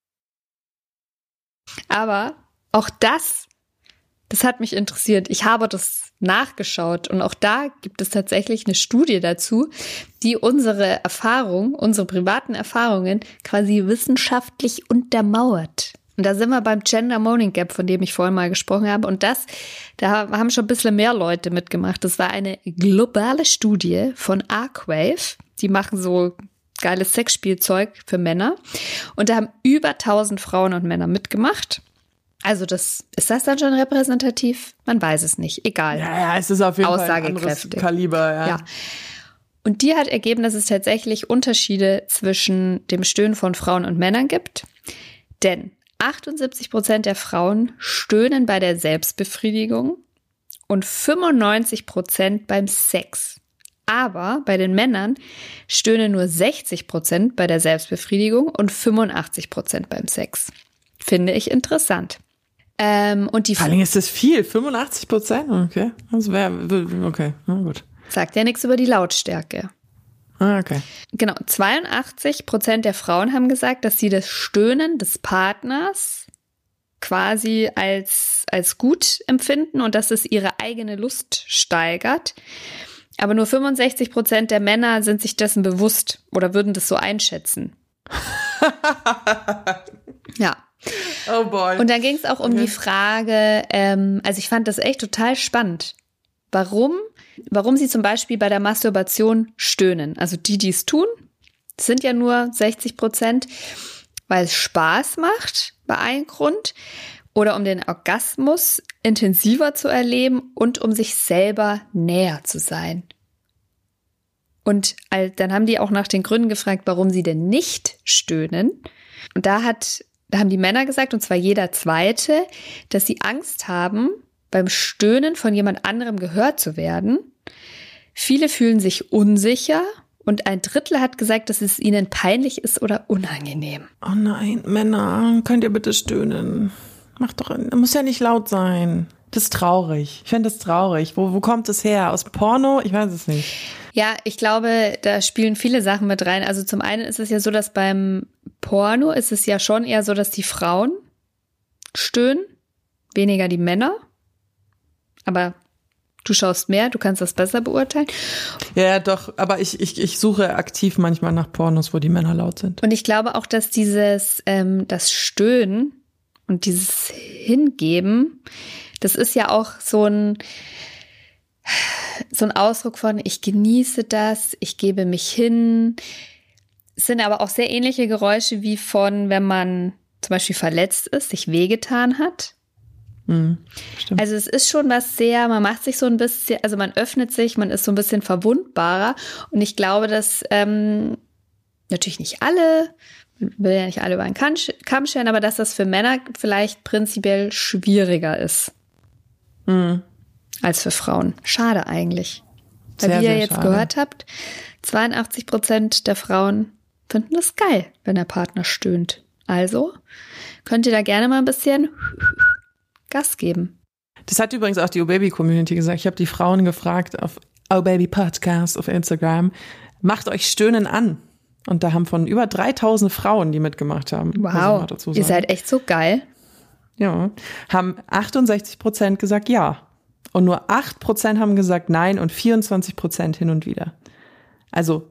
Aber auch das, das hat mich interessiert. Ich habe das nachgeschaut und auch da gibt es tatsächlich eine Studie dazu, die unsere Erfahrung, unsere privaten Erfahrungen quasi wissenschaftlich untermauert. Und da sind wir beim Gender Moaning Gap, von dem ich vorhin mal gesprochen habe. Und das, da haben schon ein bisschen mehr Leute mitgemacht. Das war eine globale Studie von Arkwave. Die machen so geiles Sexspielzeug für Männer. Und da haben über tausend Frauen und Männer mitgemacht. Also das, ist das dann schon repräsentativ? Man weiß es nicht. Egal. Ja, ja, es ist auf jeden Fall ein anderes Aussagekräftig. Kaliber. Ja. Ja. Und die hat ergeben, dass es tatsächlich Unterschiede zwischen dem Stöhnen von Frauen und Männern gibt. Denn achtundsiebzig Prozent der Frauen stöhnen bei der Selbstbefriedigung und fünfundneunzig Prozent beim Sex. Aber bei den Männern stöhnen nur sechzig Prozent bei der Selbstbefriedigung und fünfundachtzig Prozent beim Sex. Finde ich interessant. Ähm, und die Vor allem ist das viel, fünfundachtzig Prozent? Okay, das wäre, okay, na gut. Sagt ja nichts über die Lautstärke. Ah, okay. Genau, zweiundachtzig Prozent der Frauen haben gesagt, dass sie das Stöhnen des Partners quasi als, als gut empfinden und dass es ihre eigene Lust steigert. Aber nur fünfundsechzig Prozent der Männer sind sich dessen bewusst oder würden das so einschätzen. Ja. Oh boy. Und dann ging es auch um okay. die Frage, ähm, also ich fand das echt total spannend, warum, warum sie zum Beispiel bei der Masturbation stöhnen. Also die, die es tun, sind ja nur sechzig Prozent, weil es Spaß macht, war ein Grund, oder um den Orgasmus intensiver zu erleben und um sich selber näher zu sein. Und dann haben die auch nach den Gründen gefragt, warum sie denn nicht stöhnen. Und da hat Da haben die Männer gesagt, und zwar jeder Zweite, dass sie Angst haben, beim Stöhnen von jemand anderem gehört zu werden. Viele fühlen sich unsicher und ein Drittel hat gesagt, dass es ihnen peinlich ist oder unangenehm. Oh nein, Männer, könnt ihr bitte stöhnen? Macht doch, muss ja nicht laut sein. Das ist traurig. Ich finde das traurig. Wo, wo kommt es her? Aus Porno? Ich weiß es nicht. Ja, ich glaube, da spielen viele Sachen mit rein. Also zum einen ist es ja so, dass beim Porno ist es ja schon eher so, dass die Frauen stöhnen, weniger die Männer. Aber du schaust mehr, du kannst das besser beurteilen. Ja, doch, aber ich, ich, ich suche aktiv manchmal nach Pornos, wo die Männer laut sind. Und ich glaube auch, dass dieses, ähm, das Stöhnen und dieses Hingeben, das ist ja auch so ein, so ein Ausdruck von, ich genieße das, ich gebe mich hin. Es sind aber auch sehr ähnliche Geräusche wie von, wenn man zum Beispiel verletzt ist, sich wehgetan hat. Mhm, stimmt. Also es ist schon was sehr, man macht sich so ein bisschen, also man öffnet sich, man ist so ein bisschen verwundbarer. Und ich glaube, dass ähm, natürlich nicht alle, man will ja nicht alle über einen Kamm scheren, aber dass das für Männer vielleicht prinzipiell schwieriger ist. Mhm. Als für Frauen. Schade eigentlich. Weil Sehr, wie ihr sehr jetzt schade. gehört habt, zweiundachtzig Prozent der Frauen finden das geil, wenn der Partner stöhnt. Also könnt ihr da gerne mal ein bisschen Gas geben. Das hat übrigens auch die Oh-Baby-Community gesagt. Ich habe die Frauen gefragt auf Oh-Baby-Podcast auf Instagram, macht euch Stöhnen an. Und da haben von über dreitausend Frauen, die mitgemacht haben. Wow, ihr seid echt so geil. Ja, haben achtundsechzig Prozent gesagt ja. Und nur acht Prozent haben gesagt nein und vierundzwanzig Prozent hin und wieder. Also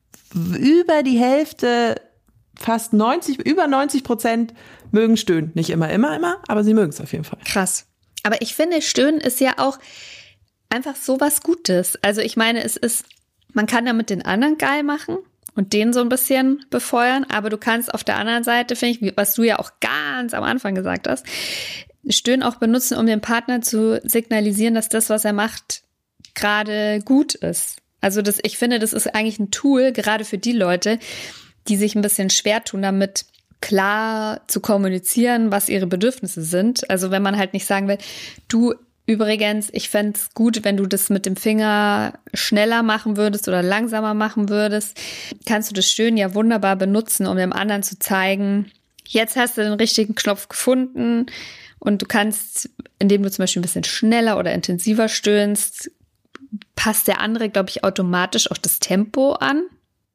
über die Hälfte, fast neunzig, über neunzig Prozent mögen stöhnen. Nicht immer, immer, immer, aber sie mögen es auf jeden Fall. Krass. Aber ich finde, Stöhnen ist ja auch einfach so was Gutes. Also ich meine, es ist, man kann damit den anderen geil machen und den so ein bisschen befeuern, aber du kannst auf der anderen Seite, finde ich, was du ja auch ganz am Anfang gesagt hast, Stöhnen auch benutzen, um dem Partner zu signalisieren, dass das, was er macht, gerade gut ist. Also das, ich finde, das ist eigentlich ein Tool, gerade für die Leute, die sich ein bisschen schwer tun, damit klar zu kommunizieren, was ihre Bedürfnisse sind. Also wenn man halt nicht sagen will, du, übrigens, ich fände es gut, wenn du das mit dem Finger schneller machen würdest oder langsamer machen würdest, kannst du das Stöhnen ja wunderbar benutzen, um dem anderen zu zeigen, jetzt hast du den richtigen Knopf gefunden und du kannst, indem du zum Beispiel ein bisschen schneller oder intensiver stöhnst, passt der andere, glaube ich, automatisch auch das Tempo an.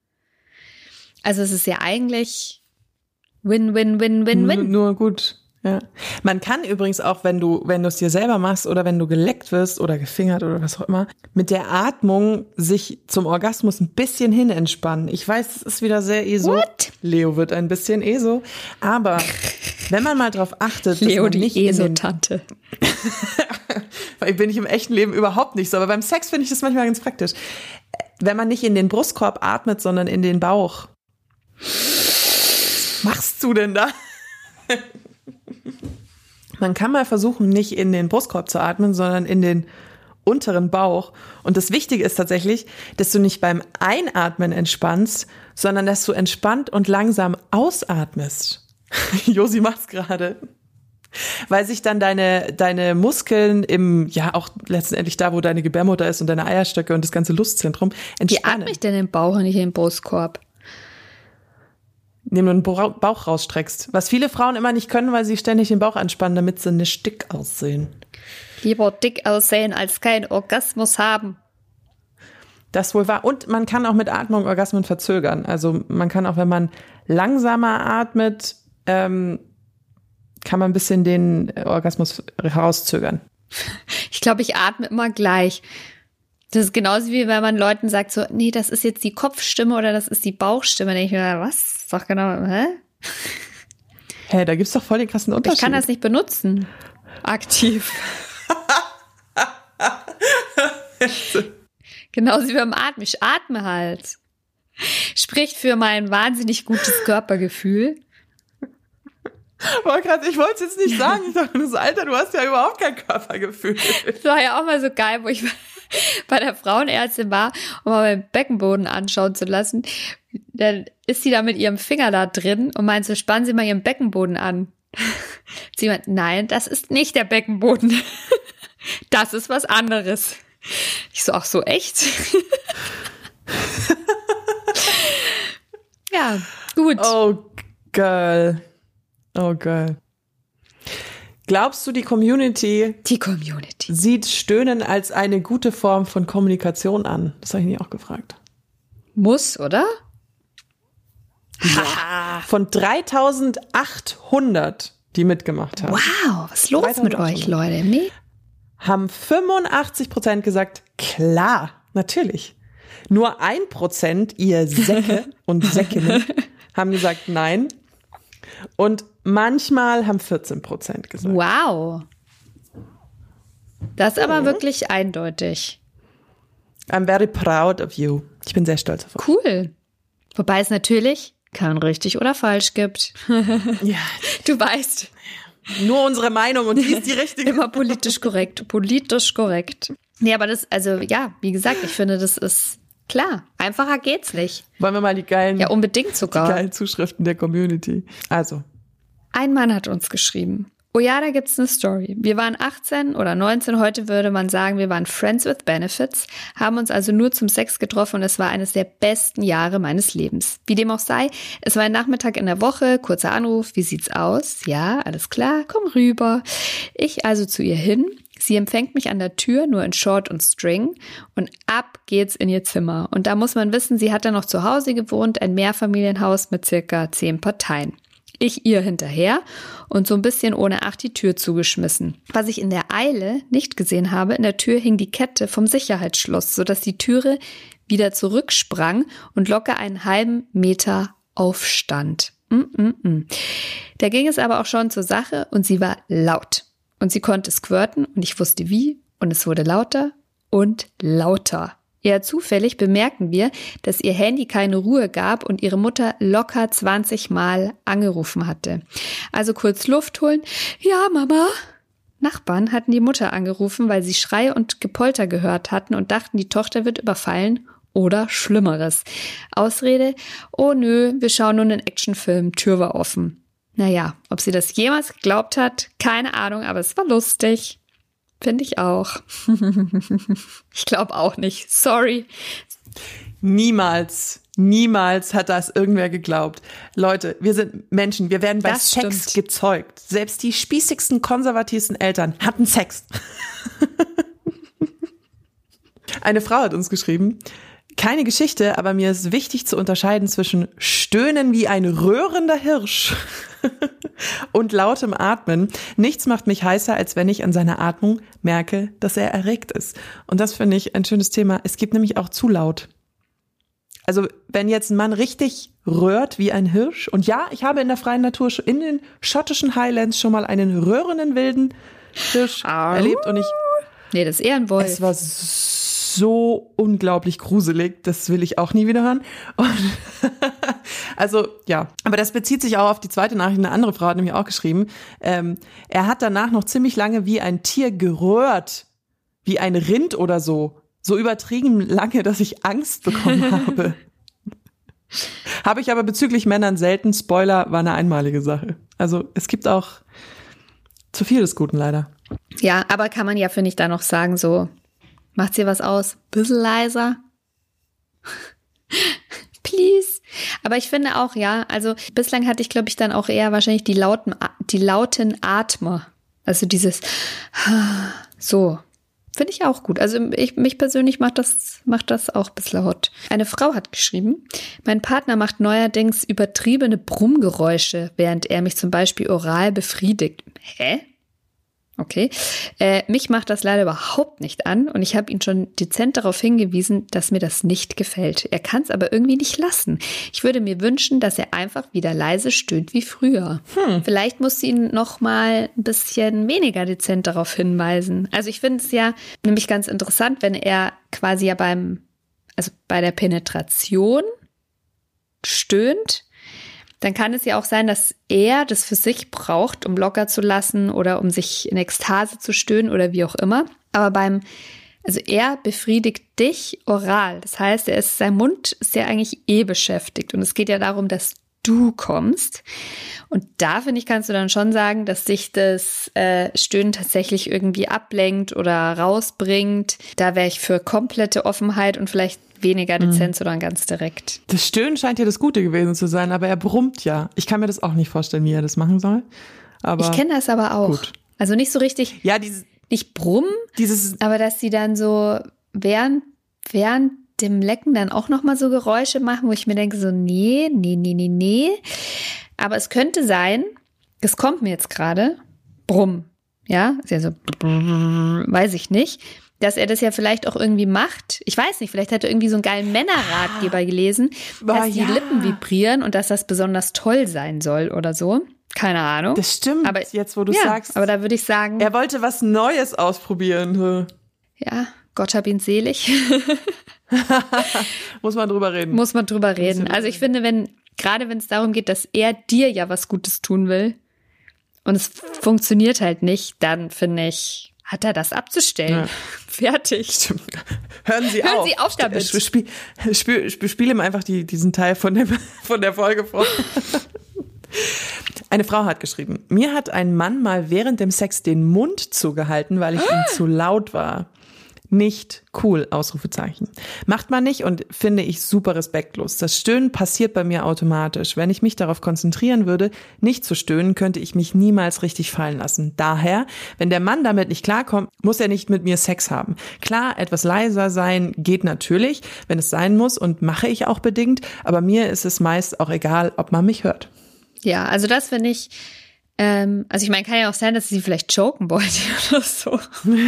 Also es ist ja eigentlich win, win, win, win, win. Nur gut. Ja. Man kann übrigens auch, wenn du, wenn du es dir selber machst oder wenn du geleckt wirst oder gefingert oder was auch immer, mit der Atmung sich zum Orgasmus ein bisschen hin entspannen. Ich weiß, es ist wieder sehr ESO. What? Leo wird ein bisschen ESO. Aber wenn man mal drauf achtet, Leo, dass man die nicht ESO-Tante. Weil ich bin ich im echten Leben überhaupt nicht so. Aber beim Sex finde ich das manchmal ganz praktisch. Wenn man nicht in den Brustkorb atmet, sondern in den Bauch. Was machst du denn da? Man kann mal versuchen, nicht in den Brustkorb zu atmen, sondern in den unteren Bauch. Und das Wichtige ist tatsächlich, dass du nicht beim Einatmen entspannst, sondern dass du entspannt und langsam ausatmest. Josi macht's gerade. Weil sich dann deine, deine Muskeln im, ja auch letztendlich da, wo deine Gebärmutter ist und deine Eierstöcke und das ganze Lustzentrum entspannen. Wie atme ich denn im Bauch und nicht im Brustkorb? Indem du den Bauch rausstreckst. Was viele Frauen immer nicht können, weil sie ständig den Bauch anspannen, damit sie nicht dick aussehen. Lieber dick aussehen, als keinen Orgasmus haben. Das wohl wahr. Und man kann auch mit Atmung Orgasmen verzögern. Also man kann auch, wenn man langsamer atmet, ähm, kann man ein bisschen den Orgasmus herauszögern. Ich glaube, ich atme immer gleich. Das ist genauso wie wenn man Leuten sagt so, nee, das ist jetzt die Kopfstimme oder das ist die Bauchstimme. Dann denke ich mir, was? Sag genau, hä? Hä, da gibt's doch voll den krassen Unterschied. Ich kann das nicht benutzen. Aktiv. Genauso wie beim Atmen. Ich atme halt. Spricht für mein wahnsinnig gutes Körpergefühl. Boah, krass, ich wollte es jetzt nicht sagen. Ich dachte, das Alter, du hast ja überhaupt kein Körpergefühl. Das war ja auch mal so geil, wo ich bei der Frauenärztin war, um mal meinen Beckenboden anschauen zu lassen. Dann ist sie da mit ihrem Finger da drin und meint so, spannen Sie mal Ihren Beckenboden an. Sie meint, nein, das ist nicht der Beckenboden. Das ist was anderes. Ich so, ach so, echt? Ja, gut. Oh, geil. Oh, geil. Glaubst du, die Community, die Community sieht Stöhnen als eine gute Form von Kommunikation an? Das habe ich mich auch gefragt. Muss, oder? Ja. Von dreitausendachthundert, die mitgemacht haben. Wow, was ist los mit euch, Leute? Nee? Haben fünfundachtzig Prozent gesagt, klar, natürlich. Nur ein Prozent, ihr Säcke und Säckinnen, haben gesagt, nein. Und manchmal haben vierzehn Prozent gesagt. Wow. Das ist aber mhm. wirklich eindeutig. I'm very proud of you. Ich bin sehr stolz auf euch. Cool. Wobei es natürlich kein richtig oder falsch gibt. Ja. Du weißt. Nur unsere Meinung und die ist die richtige. Immer politisch korrekt. Politisch korrekt. Nee, aber das, also ja, wie gesagt, ich finde, das ist klar. Einfacher geht's nicht. Wollen wir mal die geilen, ja, unbedingt sogar. Die geilen Zuschriften der Community. Also. Ein Mann hat uns geschrieben. Oh ja, da gibt's eine Story. Wir waren achtzehn oder neunzehn, heute würde man sagen, wir waren Friends with Benefits, haben uns also nur zum Sex getroffen und es war eines der besten Jahre meines Lebens. Wie dem auch sei, es war ein Nachmittag in der Woche, kurzer Anruf, wie sieht's aus? Ja, alles klar, komm rüber. Ich also zu ihr hin. Sie empfängt mich an der Tür, nur in Short und String, und ab geht's in ihr Zimmer. Und da muss man wissen, sie hat dann noch zu Hause gewohnt, ein Mehrfamilienhaus mit circa zehn Parteien. Ich ihr hinterher und so ein bisschen ohne Acht die Tür zugeschmissen. Was ich in der Eile nicht gesehen habe, in der Tür hing die Kette vom Sicherheitsschloss, sodass die Türe wieder zurücksprang und locker einen halben Meter aufstand. Mm-mm-mm. Da ging es aber auch schon zur Sache und sie war laut. Und sie konnte squirten und ich wusste wie und es wurde lauter und lauter. Eher zufällig bemerken wir, dass ihr Handy keine Ruhe gab und ihre Mutter locker zwanzig Mal angerufen hatte. Also kurz Luft holen. Ja, Mama. Nachbarn hatten die Mutter angerufen, weil sie Schrei und Gepolter gehört hatten und dachten, die Tochter wird überfallen oder Schlimmeres. Ausrede, oh nö, wir schauen nur einen Actionfilm, Tür war offen. Naja, ob sie das jemals geglaubt hat, keine Ahnung, aber es war lustig. Finde ich auch. Ich glaube auch nicht. Sorry. Niemals, niemals hat das irgendwer geglaubt. Leute, wir sind Menschen, wir werden bei Das Sex stimmt. gezeugt. Selbst die spießigsten, konservativsten Eltern hatten Sex. Eine Frau hat uns geschrieben, keine Geschichte, aber mir ist wichtig zu unterscheiden zwischen Stöhnen wie ein röhrender Hirsch und lautem Atmen. Nichts macht mich heißer, als wenn ich an seiner Atmung merke, dass er erregt ist. Und das finde ich ein schönes Thema. Es gibt nämlich auch zu laut. Also wenn jetzt ein Mann richtig röhrt wie ein Hirsch, und ja, ich habe in der freien Natur in den schottischen Highlands schon mal einen röhrenden wilden Hirsch Au. erlebt und ich... Nee, das ist eher ein Wolf. Es war so unglaublich gruselig, das will ich auch nie wieder hören. Und also ja, aber das bezieht sich auch auf die zweite Nachricht. Eine andere Frau hat nämlich auch geschrieben, ähm, er hat danach noch ziemlich lange wie ein Tier geröhrt, wie ein Rind oder so. So übertrieben lange, dass ich Angst bekommen habe. Habe ich aber bezüglich Männern selten. Spoiler, war eine einmalige Sache. Also es gibt auch zu viel des Guten leider. Ja, aber kann man ja, finde ich, da noch sagen, so, macht's hier was aus? Bisschen leiser? Please. Aber ich finde auch, ja, also bislang hatte ich, glaube ich, dann auch eher wahrscheinlich die lauten, die lauten Atmer. Also dieses so. Finde ich auch gut. Also ich, mich persönlich macht das, macht das auch ein bisschen hot. Eine Frau hat geschrieben, mein Partner macht neuerdings übertriebene Brummgeräusche, während er mich zum Beispiel oral befriedigt. Hä? Okay. Äh, mich macht das leider überhaupt nicht an und ich habe ihn schon dezent darauf hingewiesen, dass mir das nicht gefällt. Er kann es aber irgendwie nicht lassen. Ich würde mir wünschen, dass er einfach wieder leise stöhnt wie früher. Hm. Vielleicht muss sie ihn noch mal ein bisschen weniger dezent darauf hinweisen. Also ich finde es ja nämlich ganz interessant, wenn er quasi ja beim, also bei der Penetration stöhnt. Dann kann es ja auch sein, dass er das für sich braucht, um locker zu lassen oder um sich in Ekstase zu stöhnen oder wie auch immer. Aber beim, also er befriedigt dich oral. Das heißt, er ist, sein Mund ist ja eigentlich eh beschäftigt. Und es geht ja darum, dass du kommst. Und da, finde ich, kannst du dann schon sagen, dass dich das äh, Stöhnen tatsächlich irgendwie ablenkt oder rausbringt. Da wäre ich für komplette Offenheit und vielleicht weniger dezent, mhm. sondern ganz direkt. Das Stöhnen scheint ja das Gute gewesen zu sein, aber er brummt ja. Ich kann mir das auch nicht vorstellen, wie er das machen soll. Aber ich kenne das aber auch. Gut. Also nicht so richtig, ja, dieses, nicht brummen, dieses, aber dass sie dann so während, während dem Lecken dann auch nochmal so Geräusche machen, wo ich mir denke so, nee, nee, nee, nee, nee. Aber es könnte sein, es kommt mir jetzt gerade, brumm, ja, ist ja so, weiß ich nicht, dass er das ja vielleicht auch irgendwie macht. Ich weiß nicht, vielleicht hat er irgendwie so einen geilen Männerratgeber gelesen, dass oh, die ja. Lippen vibrieren und dass das besonders toll sein soll oder so. Keine Ahnung. Das stimmt, aber, jetzt wo du ja, sagst. Aber da würde ich sagen. Er wollte was Neues ausprobieren. Ja, Gott hab ihn selig. Muss man drüber reden. Muss man drüber reden. Also ich finde, wenn, gerade wenn es darum geht, dass er dir ja was Gutes tun will und es funktioniert halt nicht, dann finde ich, hat er das abzustellen. Ja. Fertig. Stimmt. Hören Sie Hören auf. Sie auf damit. Spiel, spiel, spiel, spiel ihm einfach die, diesen Teil von, dem, von der Folge vor. Eine Frau hat geschrieben, mir hat ein Mann mal während dem Sex den Mund zugehalten, weil ich ihm zu laut war. Nicht cool, Ausrufezeichen. Macht man nicht und finde ich super respektlos. Das Stöhnen passiert bei mir automatisch. Wenn ich mich darauf konzentrieren würde, nicht zu stöhnen, könnte ich mich niemals richtig fallen lassen. Daher, wenn der Mann damit nicht klarkommt, muss er nicht mit mir Sex haben. Klar, etwas leiser sein geht natürlich, wenn es sein muss und mache ich auch bedingt, aber mir ist es meist auch egal, ob man mich hört. Ja, also das finde ich, ähm, also ich meine, kann ja auch sein, dass sie vielleicht joken wollte oder so.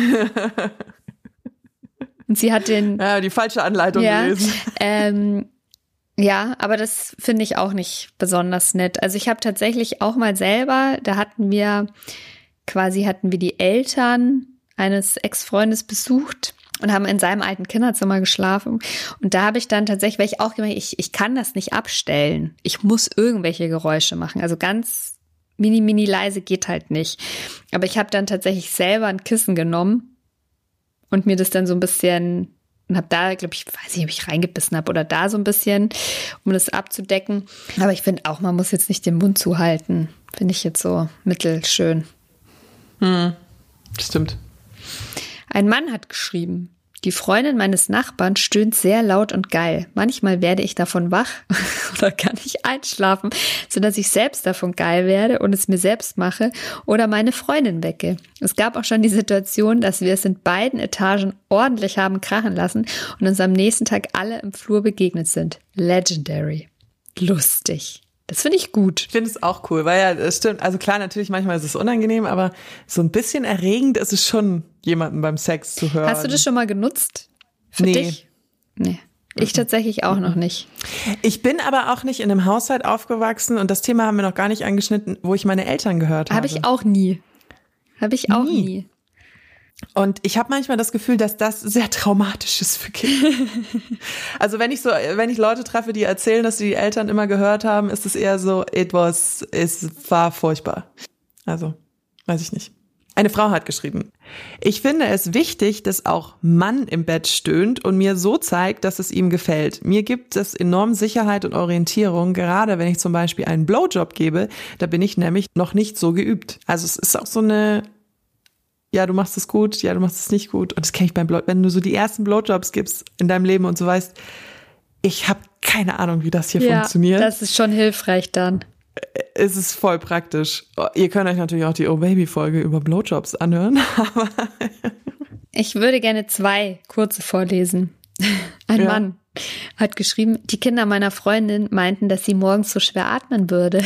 Und sie hat den... Ja, die falsche Anleitung ja, gelesen. Ähm, ja, aber das finde ich auch nicht besonders nett. Also ich habe tatsächlich auch mal selber, da hatten wir, quasi hatten wir die Eltern eines Ex-Freundes besucht und haben in seinem alten Kinderzimmer geschlafen. Und da habe ich dann tatsächlich, weil ich auch gemerkt, ich, ich kann das nicht abstellen. Ich muss irgendwelche Geräusche machen. Also ganz mini, mini leise geht halt nicht. Aber ich habe dann tatsächlich selber ein Kissen genommen und mir das dann so ein bisschen, und habe da, glaube ich, weiß nicht, ob ich reingebissen habe oder da so ein bisschen, um das abzudecken. Aber ich finde auch, man muss jetzt nicht den Mund zuhalten. Finde ich jetzt so mittelschön. Hm, stimmt. Ein Mann hat geschrieben, die Freundin meines Nachbarn stöhnt sehr laut und geil. Manchmal werde ich davon wach oder kann ich einschlafen, sodass ich selbst davon geil werde und es mir selbst mache oder meine Freundin wecke. Es gab auch schon die Situation, dass wir es in beiden Etagen ordentlich haben krachen lassen und uns am nächsten Tag alle im Flur begegnet sind. Legendary. Lustig. Das finde ich gut. Ich finde es auch cool, weil ja, es stimmt, also klar, natürlich manchmal ist es unangenehm, aber so ein bisschen erregend ist es schon, jemanden beim Sex zu hören. Hast du das schon mal genutzt? Für nee. dich? Nee. Ich tatsächlich auch noch nicht. Ich bin aber auch nicht in einem Haushalt aufgewachsen und das Thema haben wir noch gar nicht angeschnitten, wo ich meine Eltern gehört habe. Habe ich auch nie. Habe ich auch nie. nie. Und ich habe manchmal das Gefühl, dass das sehr traumatisch ist für Kinder. Also wenn ich so, wenn ich Leute treffe, die erzählen, dass sie die Eltern immer gehört haben, ist es eher so, it was, es war furchtbar. Also, weiß ich nicht. Eine Frau hat geschrieben: Ich finde es wichtig, dass auch Mann im Bett stöhnt und mir so zeigt, dass es ihm gefällt. Mir gibt es enorm Sicherheit und Orientierung, gerade wenn ich zum Beispiel einen Blowjob gebe. Da bin ich nämlich noch nicht so geübt. Also es ist auch so eine, ja, du machst es gut, ja, du machst es nicht gut. Und das kenne ich beim Blow, wenn du so die ersten Blowjobs gibst in deinem Leben und so weißt, ich habe keine Ahnung, wie das hier ja, funktioniert. Das ist schon hilfreich dann. Es ist voll praktisch. Ihr könnt euch natürlich auch die Oh Baby-Folge über Blowjobs anhören. Aber ich würde gerne zwei kurze vorlesen. Ein ja. Mann hat geschrieben, die Kinder meiner Freundin meinten, dass sie morgens so schwer atmen würde.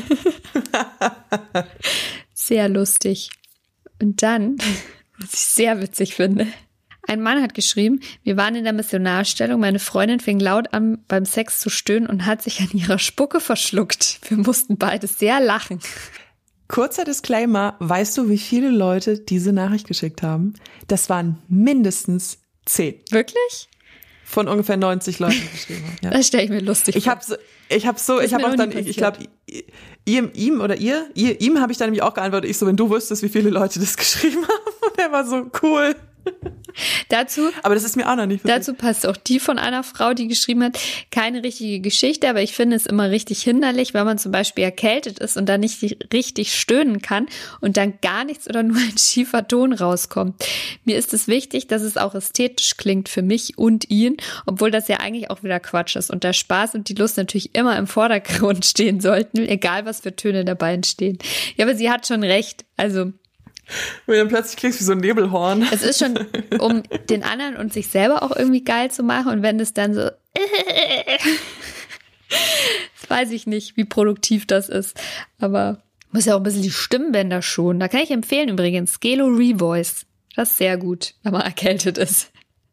Sehr lustig. Und dann, was ich sehr witzig finde, ein Mann hat geschrieben, wir waren in der Missionarstellung, meine Freundin fing laut an, beim Sex zu stöhnen und hat sich an ihrer Spucke verschluckt. Wir mussten beide sehr lachen. Kurzer Disclaimer, weißt du, wie viele Leute diese Nachricht geschickt haben? Das waren mindestens zehn. Wirklich? Von ungefähr neunzig Leuten geschrieben haben. Ja. Das stelle ich mir lustig ich vor. Hab so, ich habe so, ich habe auch dann, ich glaube, ihm, ihm oder ihr, ihr ihm habe ich dann nämlich auch geantwortet. Ich so, wenn du wüsstest, wie viele Leute das geschrieben haben. Und er war so cool. Dazu, aber das ist mir auch noch nicht dazu passt auch die von einer Frau, die geschrieben hat, keine richtige Geschichte, aber ich finde es immer richtig hinderlich, wenn man zum Beispiel erkältet ist und dann nicht richtig stöhnen kann und dann gar nichts oder nur ein schiefer Ton rauskommt. Mir ist es wichtig, dass es auch ästhetisch klingt für mich und ihn, obwohl das ja eigentlich auch wieder Quatsch ist und der Spaß und die Lust natürlich immer im Vordergrund stehen sollten, egal was für Töne dabei entstehen. Ja, aber sie hat schon recht, also wenn dann plötzlich klingst wie so ein Nebelhorn. Es ist schon, um den anderen und sich selber auch irgendwie geil zu machen. Und wenn es dann so, das weiß ich nicht, wie produktiv das ist. Aber muss ja auch ein bisschen die Stimmbänder schonen. Da kann ich empfehlen übrigens, Gelo Revoice. Das ist sehr gut, wenn man erkältet ist.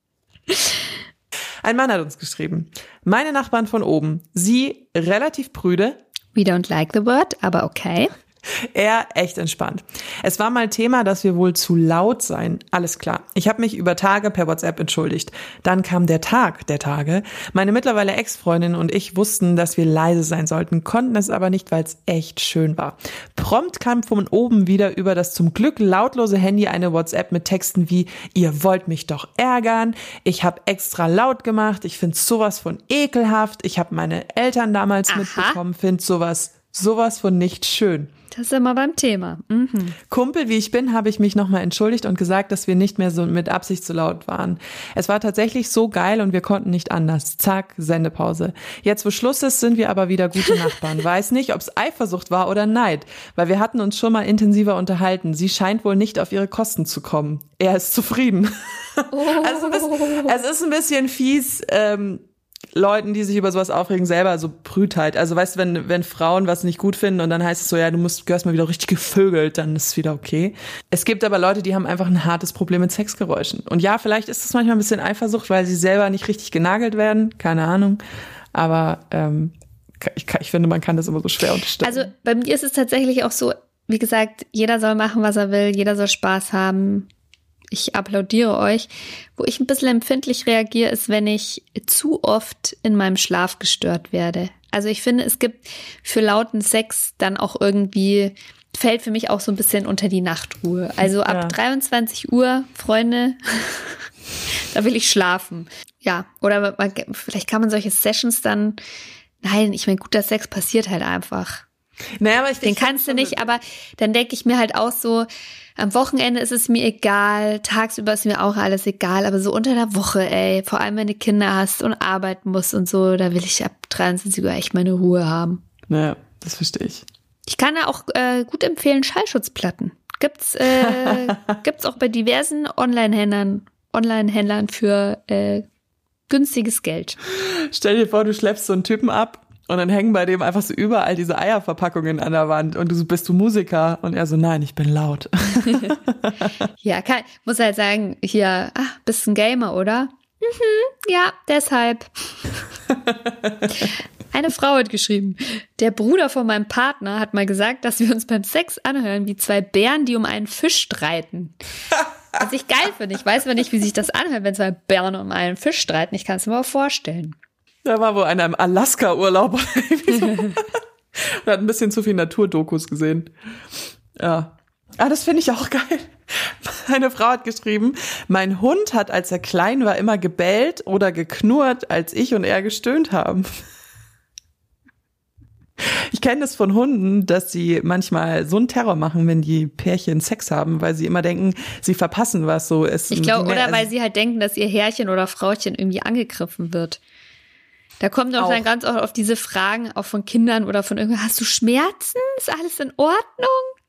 Ein Mann hat uns geschrieben. Meine Nachbarn von oben. Sie relativ prüde. We don't like the word, aber okay. Er echt entspannt. Es war mal Thema, dass wir wohl zu laut seien. Alles klar. Ich habe mich über Tage per WhatsApp entschuldigt. Dann kam der Tag der Tage. Meine mittlerweile Ex-Freundin und ich wussten, dass wir leise sein sollten, konnten es aber nicht, weil es echt schön war. Prompt kam von oben wieder über das zum Glück lautlose Handy eine WhatsApp mit Texten wie: Ihr wollt mich doch ärgern. Ich habe extra laut gemacht. Ich finde sowas von ekelhaft. Ich habe meine Eltern damals Aha. mitbekommen. Finde sowas, sowas von nicht schön. Das ist immer beim Thema. Mhm. Kumpel, wie ich bin, habe ich mich nochmal entschuldigt und gesagt, dass wir nicht mehr so mit Absicht zu laut waren. Es war tatsächlich so geil und wir konnten nicht anders. Zack, Sendepause. Jetzt, wo Schluss ist, sind wir aber wieder gute Nachbarn. Weiß nicht, ob es Eifersucht war oder Neid, weil wir hatten uns schon mal intensiver unterhalten. Sie scheint wohl nicht auf ihre Kosten zu kommen. Er ist zufrieden. Oh. Also es ist, es ist ein bisschen fies, ähm, Leuten, die sich über sowas aufregen, selber so Prüdheit. Also weißt du, wenn wenn Frauen was nicht gut finden und dann heißt es so, ja, du musst gehörst mal wieder richtig gevögelt, dann ist es wieder okay. Es gibt aber Leute, die haben einfach ein hartes Problem mit Sexgeräuschen. Und ja, vielleicht ist es manchmal ein bisschen Eifersucht, weil sie selber nicht richtig genagelt werden, keine Ahnung. Aber ähm, ich, ich finde, man kann das immer so schwer unterstellen. Also bei mir ist es tatsächlich auch so, wie gesagt, jeder soll machen, was er will, jeder soll Spaß haben. Ich applaudiere euch. Wo ich ein bisschen empfindlich reagiere, ist, wenn ich zu oft in meinem Schlaf gestört werde. Also ich finde, es gibt für lauten Sex dann auch irgendwie, fällt für mich auch so ein bisschen unter die Nachtruhe. Also ab ja. dreiundzwanzig Uhr, Freunde, da will ich schlafen. Ja, oder man, vielleicht kann man solche Sessions dann, nein, ich meine, guter Sex passiert halt einfach. Naja, aber ich, Den ich kannst du nicht, aber dann denke ich mir halt auch so, am Wochenende ist es mir egal, tagsüber ist mir auch alles egal, aber so unter der Woche, ey, vor allem wenn du Kinder hast und arbeiten musst und so, da will ich ab dreiundzwanzig Uhr echt meine Ruhe haben. Naja, das verstehe ich. Ich kann da auch äh, gut empfehlen, Schallschutzplatten. Gibt's, äh, gibt's auch bei diversen Online-Händlern, Online-Händlern für äh, günstiges Geld. Stell dir vor, du schleppst so einen Typen ab. Und dann hängen bei dem einfach so überall diese Eierverpackungen an der Wand. Und du so, bist du Musiker? Und er so, nein, ich bin laut. Ja, kann, muss halt sagen, hier, ach, bist ein Gamer, oder? Mhm, ja, deshalb. Eine Frau hat geschrieben, der Bruder von meinem Partner hat mal gesagt, dass wir uns beim Sex anhören wie zwei Bären, die um einen Fisch streiten. Was ich geil finde. Ich weiß aber nicht, wie sich das anhört, wenn zwei Bären um einen Fisch streiten. Ich kann es mir mal vorstellen. Da war wohl einer im Alaska-Urlaub und hat ein bisschen zu viel Naturdokus gesehen. Ja, Ah, das finde ich auch geil. Eine Frau hat geschrieben, mein Hund hat, als er klein war, immer gebellt oder geknurrt, als ich und er gestöhnt haben. Ich kenne das von Hunden, dass sie manchmal so einen Terror machen, wenn die Pärchen Sex haben, weil sie immer denken, sie verpassen was. So ist. Ich glaube, oder also weil sie halt denken, dass ihr Herrchen oder Frauchen irgendwie angegriffen wird. Da kommen doch auch. dann ganz oft auf diese Fragen auch von Kindern oder von irgendwas. Hast du Schmerzen? Ist alles in Ordnung?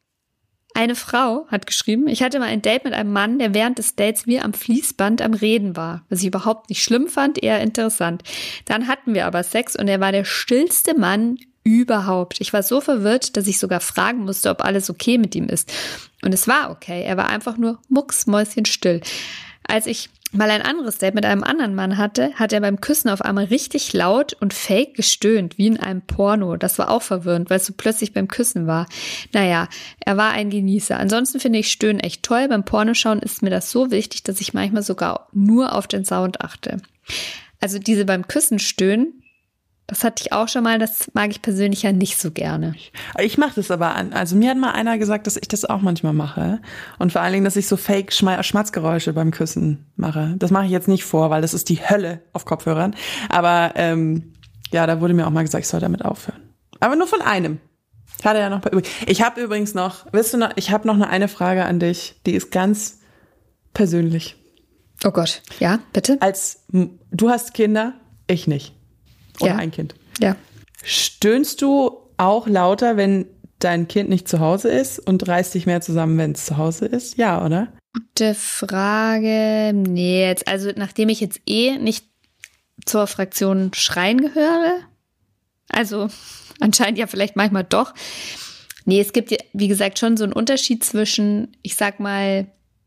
Eine Frau hat geschrieben, ich hatte mal ein Date mit einem Mann, der während des Dates wie am Fließband am Reden war, was ich überhaupt nicht schlimm fand, eher interessant. Dann hatten wir aber Sex und er war der stillste Mann überhaupt. Ich war so verwirrt, dass ich sogar fragen musste, ob alles okay mit ihm ist. Und es war okay. Er war einfach nur mucksmäuschenstill. Als ich mal ein anderes Date mit einem anderen Mann hatte, hat er beim Küssen auf einmal richtig laut und fake gestöhnt, wie in einem Porno. Das war auch verwirrend, weil es so plötzlich beim Küssen war. Naja, er war ein Genießer. Ansonsten finde ich Stöhnen echt toll. Beim Pornoschauen ist mir das so wichtig, dass ich manchmal sogar nur auf den Sound achte. Also diese beim Küssen stöhnen, das hatte ich auch schon mal, das mag ich persönlich ja nicht so gerne. Ich mache das aber an. Also mir hat mal einer gesagt, dass ich das auch manchmal mache. Und vor allen Dingen, dass ich so fake Schmatzgeräusche beim Küssen mache. Das mache ich jetzt nicht vor, weil das ist die Hölle auf Kopfhörern. Aber ähm, ja, da wurde mir auch mal gesagt, ich soll damit aufhören. Aber nur von einem. Ich hatte ja noch. Ich habe übrigens noch, weißt du noch, ich habe noch eine, eine Frage an dich, die ist ganz persönlich. Oh Gott, ja, bitte? Als du hast Kinder, ich nicht. Oder ja. ein Kind. Ja. Stöhnst du auch lauter, wenn dein Kind nicht zu Hause ist und reißt dich mehr zusammen, wenn es zu Hause ist? Ja, oder? Gute Frage. Nee, jetzt, also nachdem ich jetzt eh nicht zur Fraktion Schreien gehöre, also anscheinend ja vielleicht manchmal doch. Nee, es gibt, wie gesagt, schon so einen Unterschied zwischen, ich sag mal,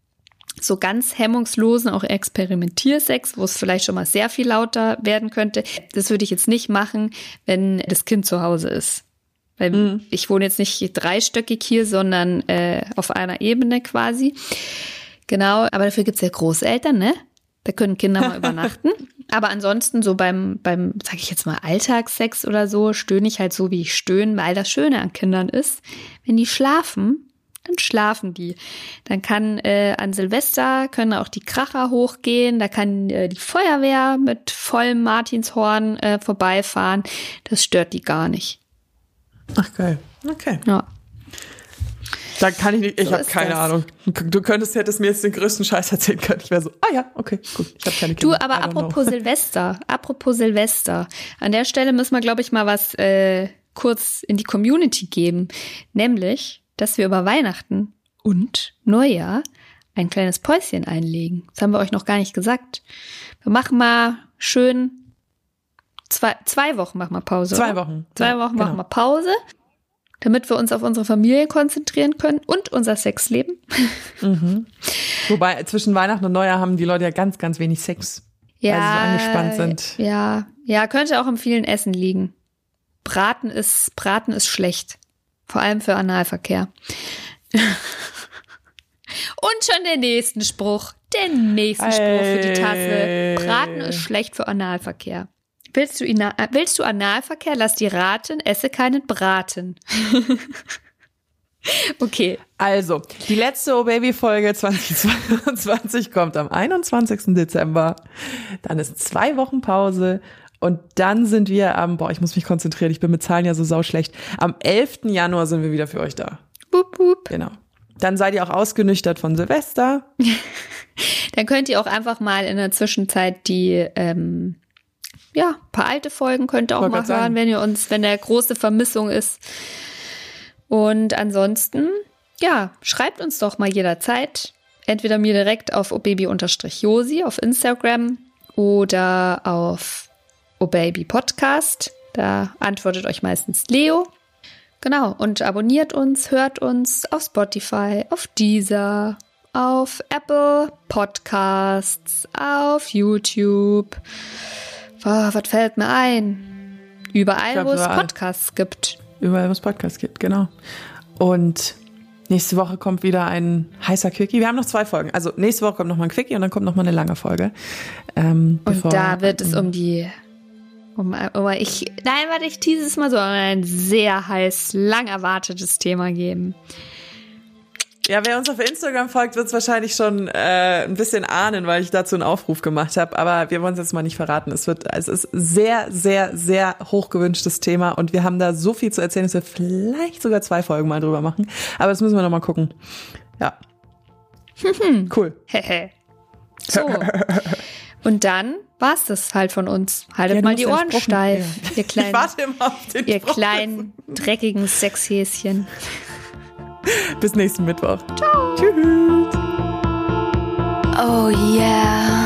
so ganz hemmungslosen, auch Experimentiersex, wo es vielleicht schon mal sehr viel lauter werden könnte. Das würde ich jetzt nicht machen, wenn das Kind zu Hause ist. Weil mhm. ich wohne jetzt nicht dreistöckig hier, sondern äh, auf einer Ebene quasi. Genau, aber dafür gibt's ja Großeltern, ne? Da können Kinder mal übernachten. Aber ansonsten so beim, beim, sag ich jetzt mal, Alltagssex oder so, stöhne ich halt so, wie ich stöhne, weil das Schöne an Kindern ist, wenn die schlafen, dann schlafen die. Dann kann äh, an Silvester können auch die Kracher hochgehen, da kann äh, die Feuerwehr mit vollem Martinshorn äh, vorbeifahren. Das stört die gar nicht. Ach geil, okay. Ja. Da kann ich nicht, ich So habe ist keine das. Ahnung. Du könntest, hättest mir jetzt den größten Scheiß erzählen können. Ich wäre so, ah ja, okay, gut, ich habe keine Kinder. Du, aber apropos Silvester, apropos Silvester. An der Stelle müssen wir, glaube ich, mal was äh, kurz in die Community geben. Nämlich, dass wir über Weihnachten und Neujahr ein kleines Päuschen einlegen. Das haben wir euch noch gar nicht gesagt. Wir machen mal schön zwei, zwei Wochen machen wir Pause. Zwei oder? Wochen. Zwei Ja, Wochen genau. machen wir Pause, damit wir uns auf unsere Familie konzentrieren können und unser Sexleben. Mhm. Wobei zwischen Weihnachten und Neujahr haben die Leute ja ganz, ganz wenig Sex, Ja, weil sie so angespannt sind. Ja, ja, könnte auch im vielen Essen liegen. Braten ist, Braten ist schlecht. Vor allem für Analverkehr. Und schon der nächste Spruch. Der nächste Spruch für die Tasse. Braten ist schlecht für Analverkehr. Willst du, Ina- äh, willst du Analverkehr? Lass die raten, esse keinen Braten. Okay. Also, die letzte Oh Baby Folge zwanzig zweiundzwanzig kommt am einundzwanzigsten Dezember. Dann ist zwei Wochen Pause. Und dann sind wir am, boah, ich muss mich konzentrieren, ich bin mit Zahlen ja so sauschlecht. Am elften Januar sind wir wieder für euch da. Boop, boop. Genau. Dann seid ihr auch ausgenüchtert von Silvester. Dann könnt ihr auch einfach mal in der Zwischenzeit die, ähm, ja, ein paar alte Folgen könnt ihr auch Wollte mal grad sagen. hören, wenn ihr uns, wenn der große Vermissung ist. Und ansonsten, ja, schreibt uns doch mal jederzeit. Entweder mir direkt auf obaby-josi auf Instagram oder auf obaby Podcast. Da antwortet euch meistens Leo. Genau, und abonniert uns, hört uns auf Spotify, auf Deezer, auf Apple Podcasts, auf YouTube. Oh, was fällt mir ein? Überall, Ich glaub, wo es überall. Podcasts gibt. Überall, wo es Podcasts gibt, genau. Und nächste Woche kommt wieder ein heißer Quickie. Wir haben noch zwei Folgen. Also nächste Woche kommt noch mal ein Quickie und dann kommt noch mal eine lange Folge. Ähm, Und bevor- da wird es um die, um, um ich, nein, warte, ich tease es mal so, um ein sehr heiß, lang erwartetes Thema geben. Ja, wer uns auf Instagram folgt, wird es wahrscheinlich schon äh, ein bisschen ahnen, weil ich dazu einen Aufruf gemacht habe. Aber wir wollen es jetzt mal nicht verraten. Es wird, es ist sehr, sehr, sehr hochgewünschtes Thema und wir haben da so viel zu erzählen, dass wir vielleicht sogar zwei Folgen mal drüber machen. Aber das müssen wir noch mal gucken. Ja. Cool. So. Und dann war's das halt von uns. Haltet Ja, du mal musst die den Ohren Spruch- steif, Ja. ihr kleinen, Ich warte immer auf den ihr Spruch. kleinen, dreckigen Sexhäschen. Bis nächsten Mittwoch. Ciao. Tschüss. Oh yeah.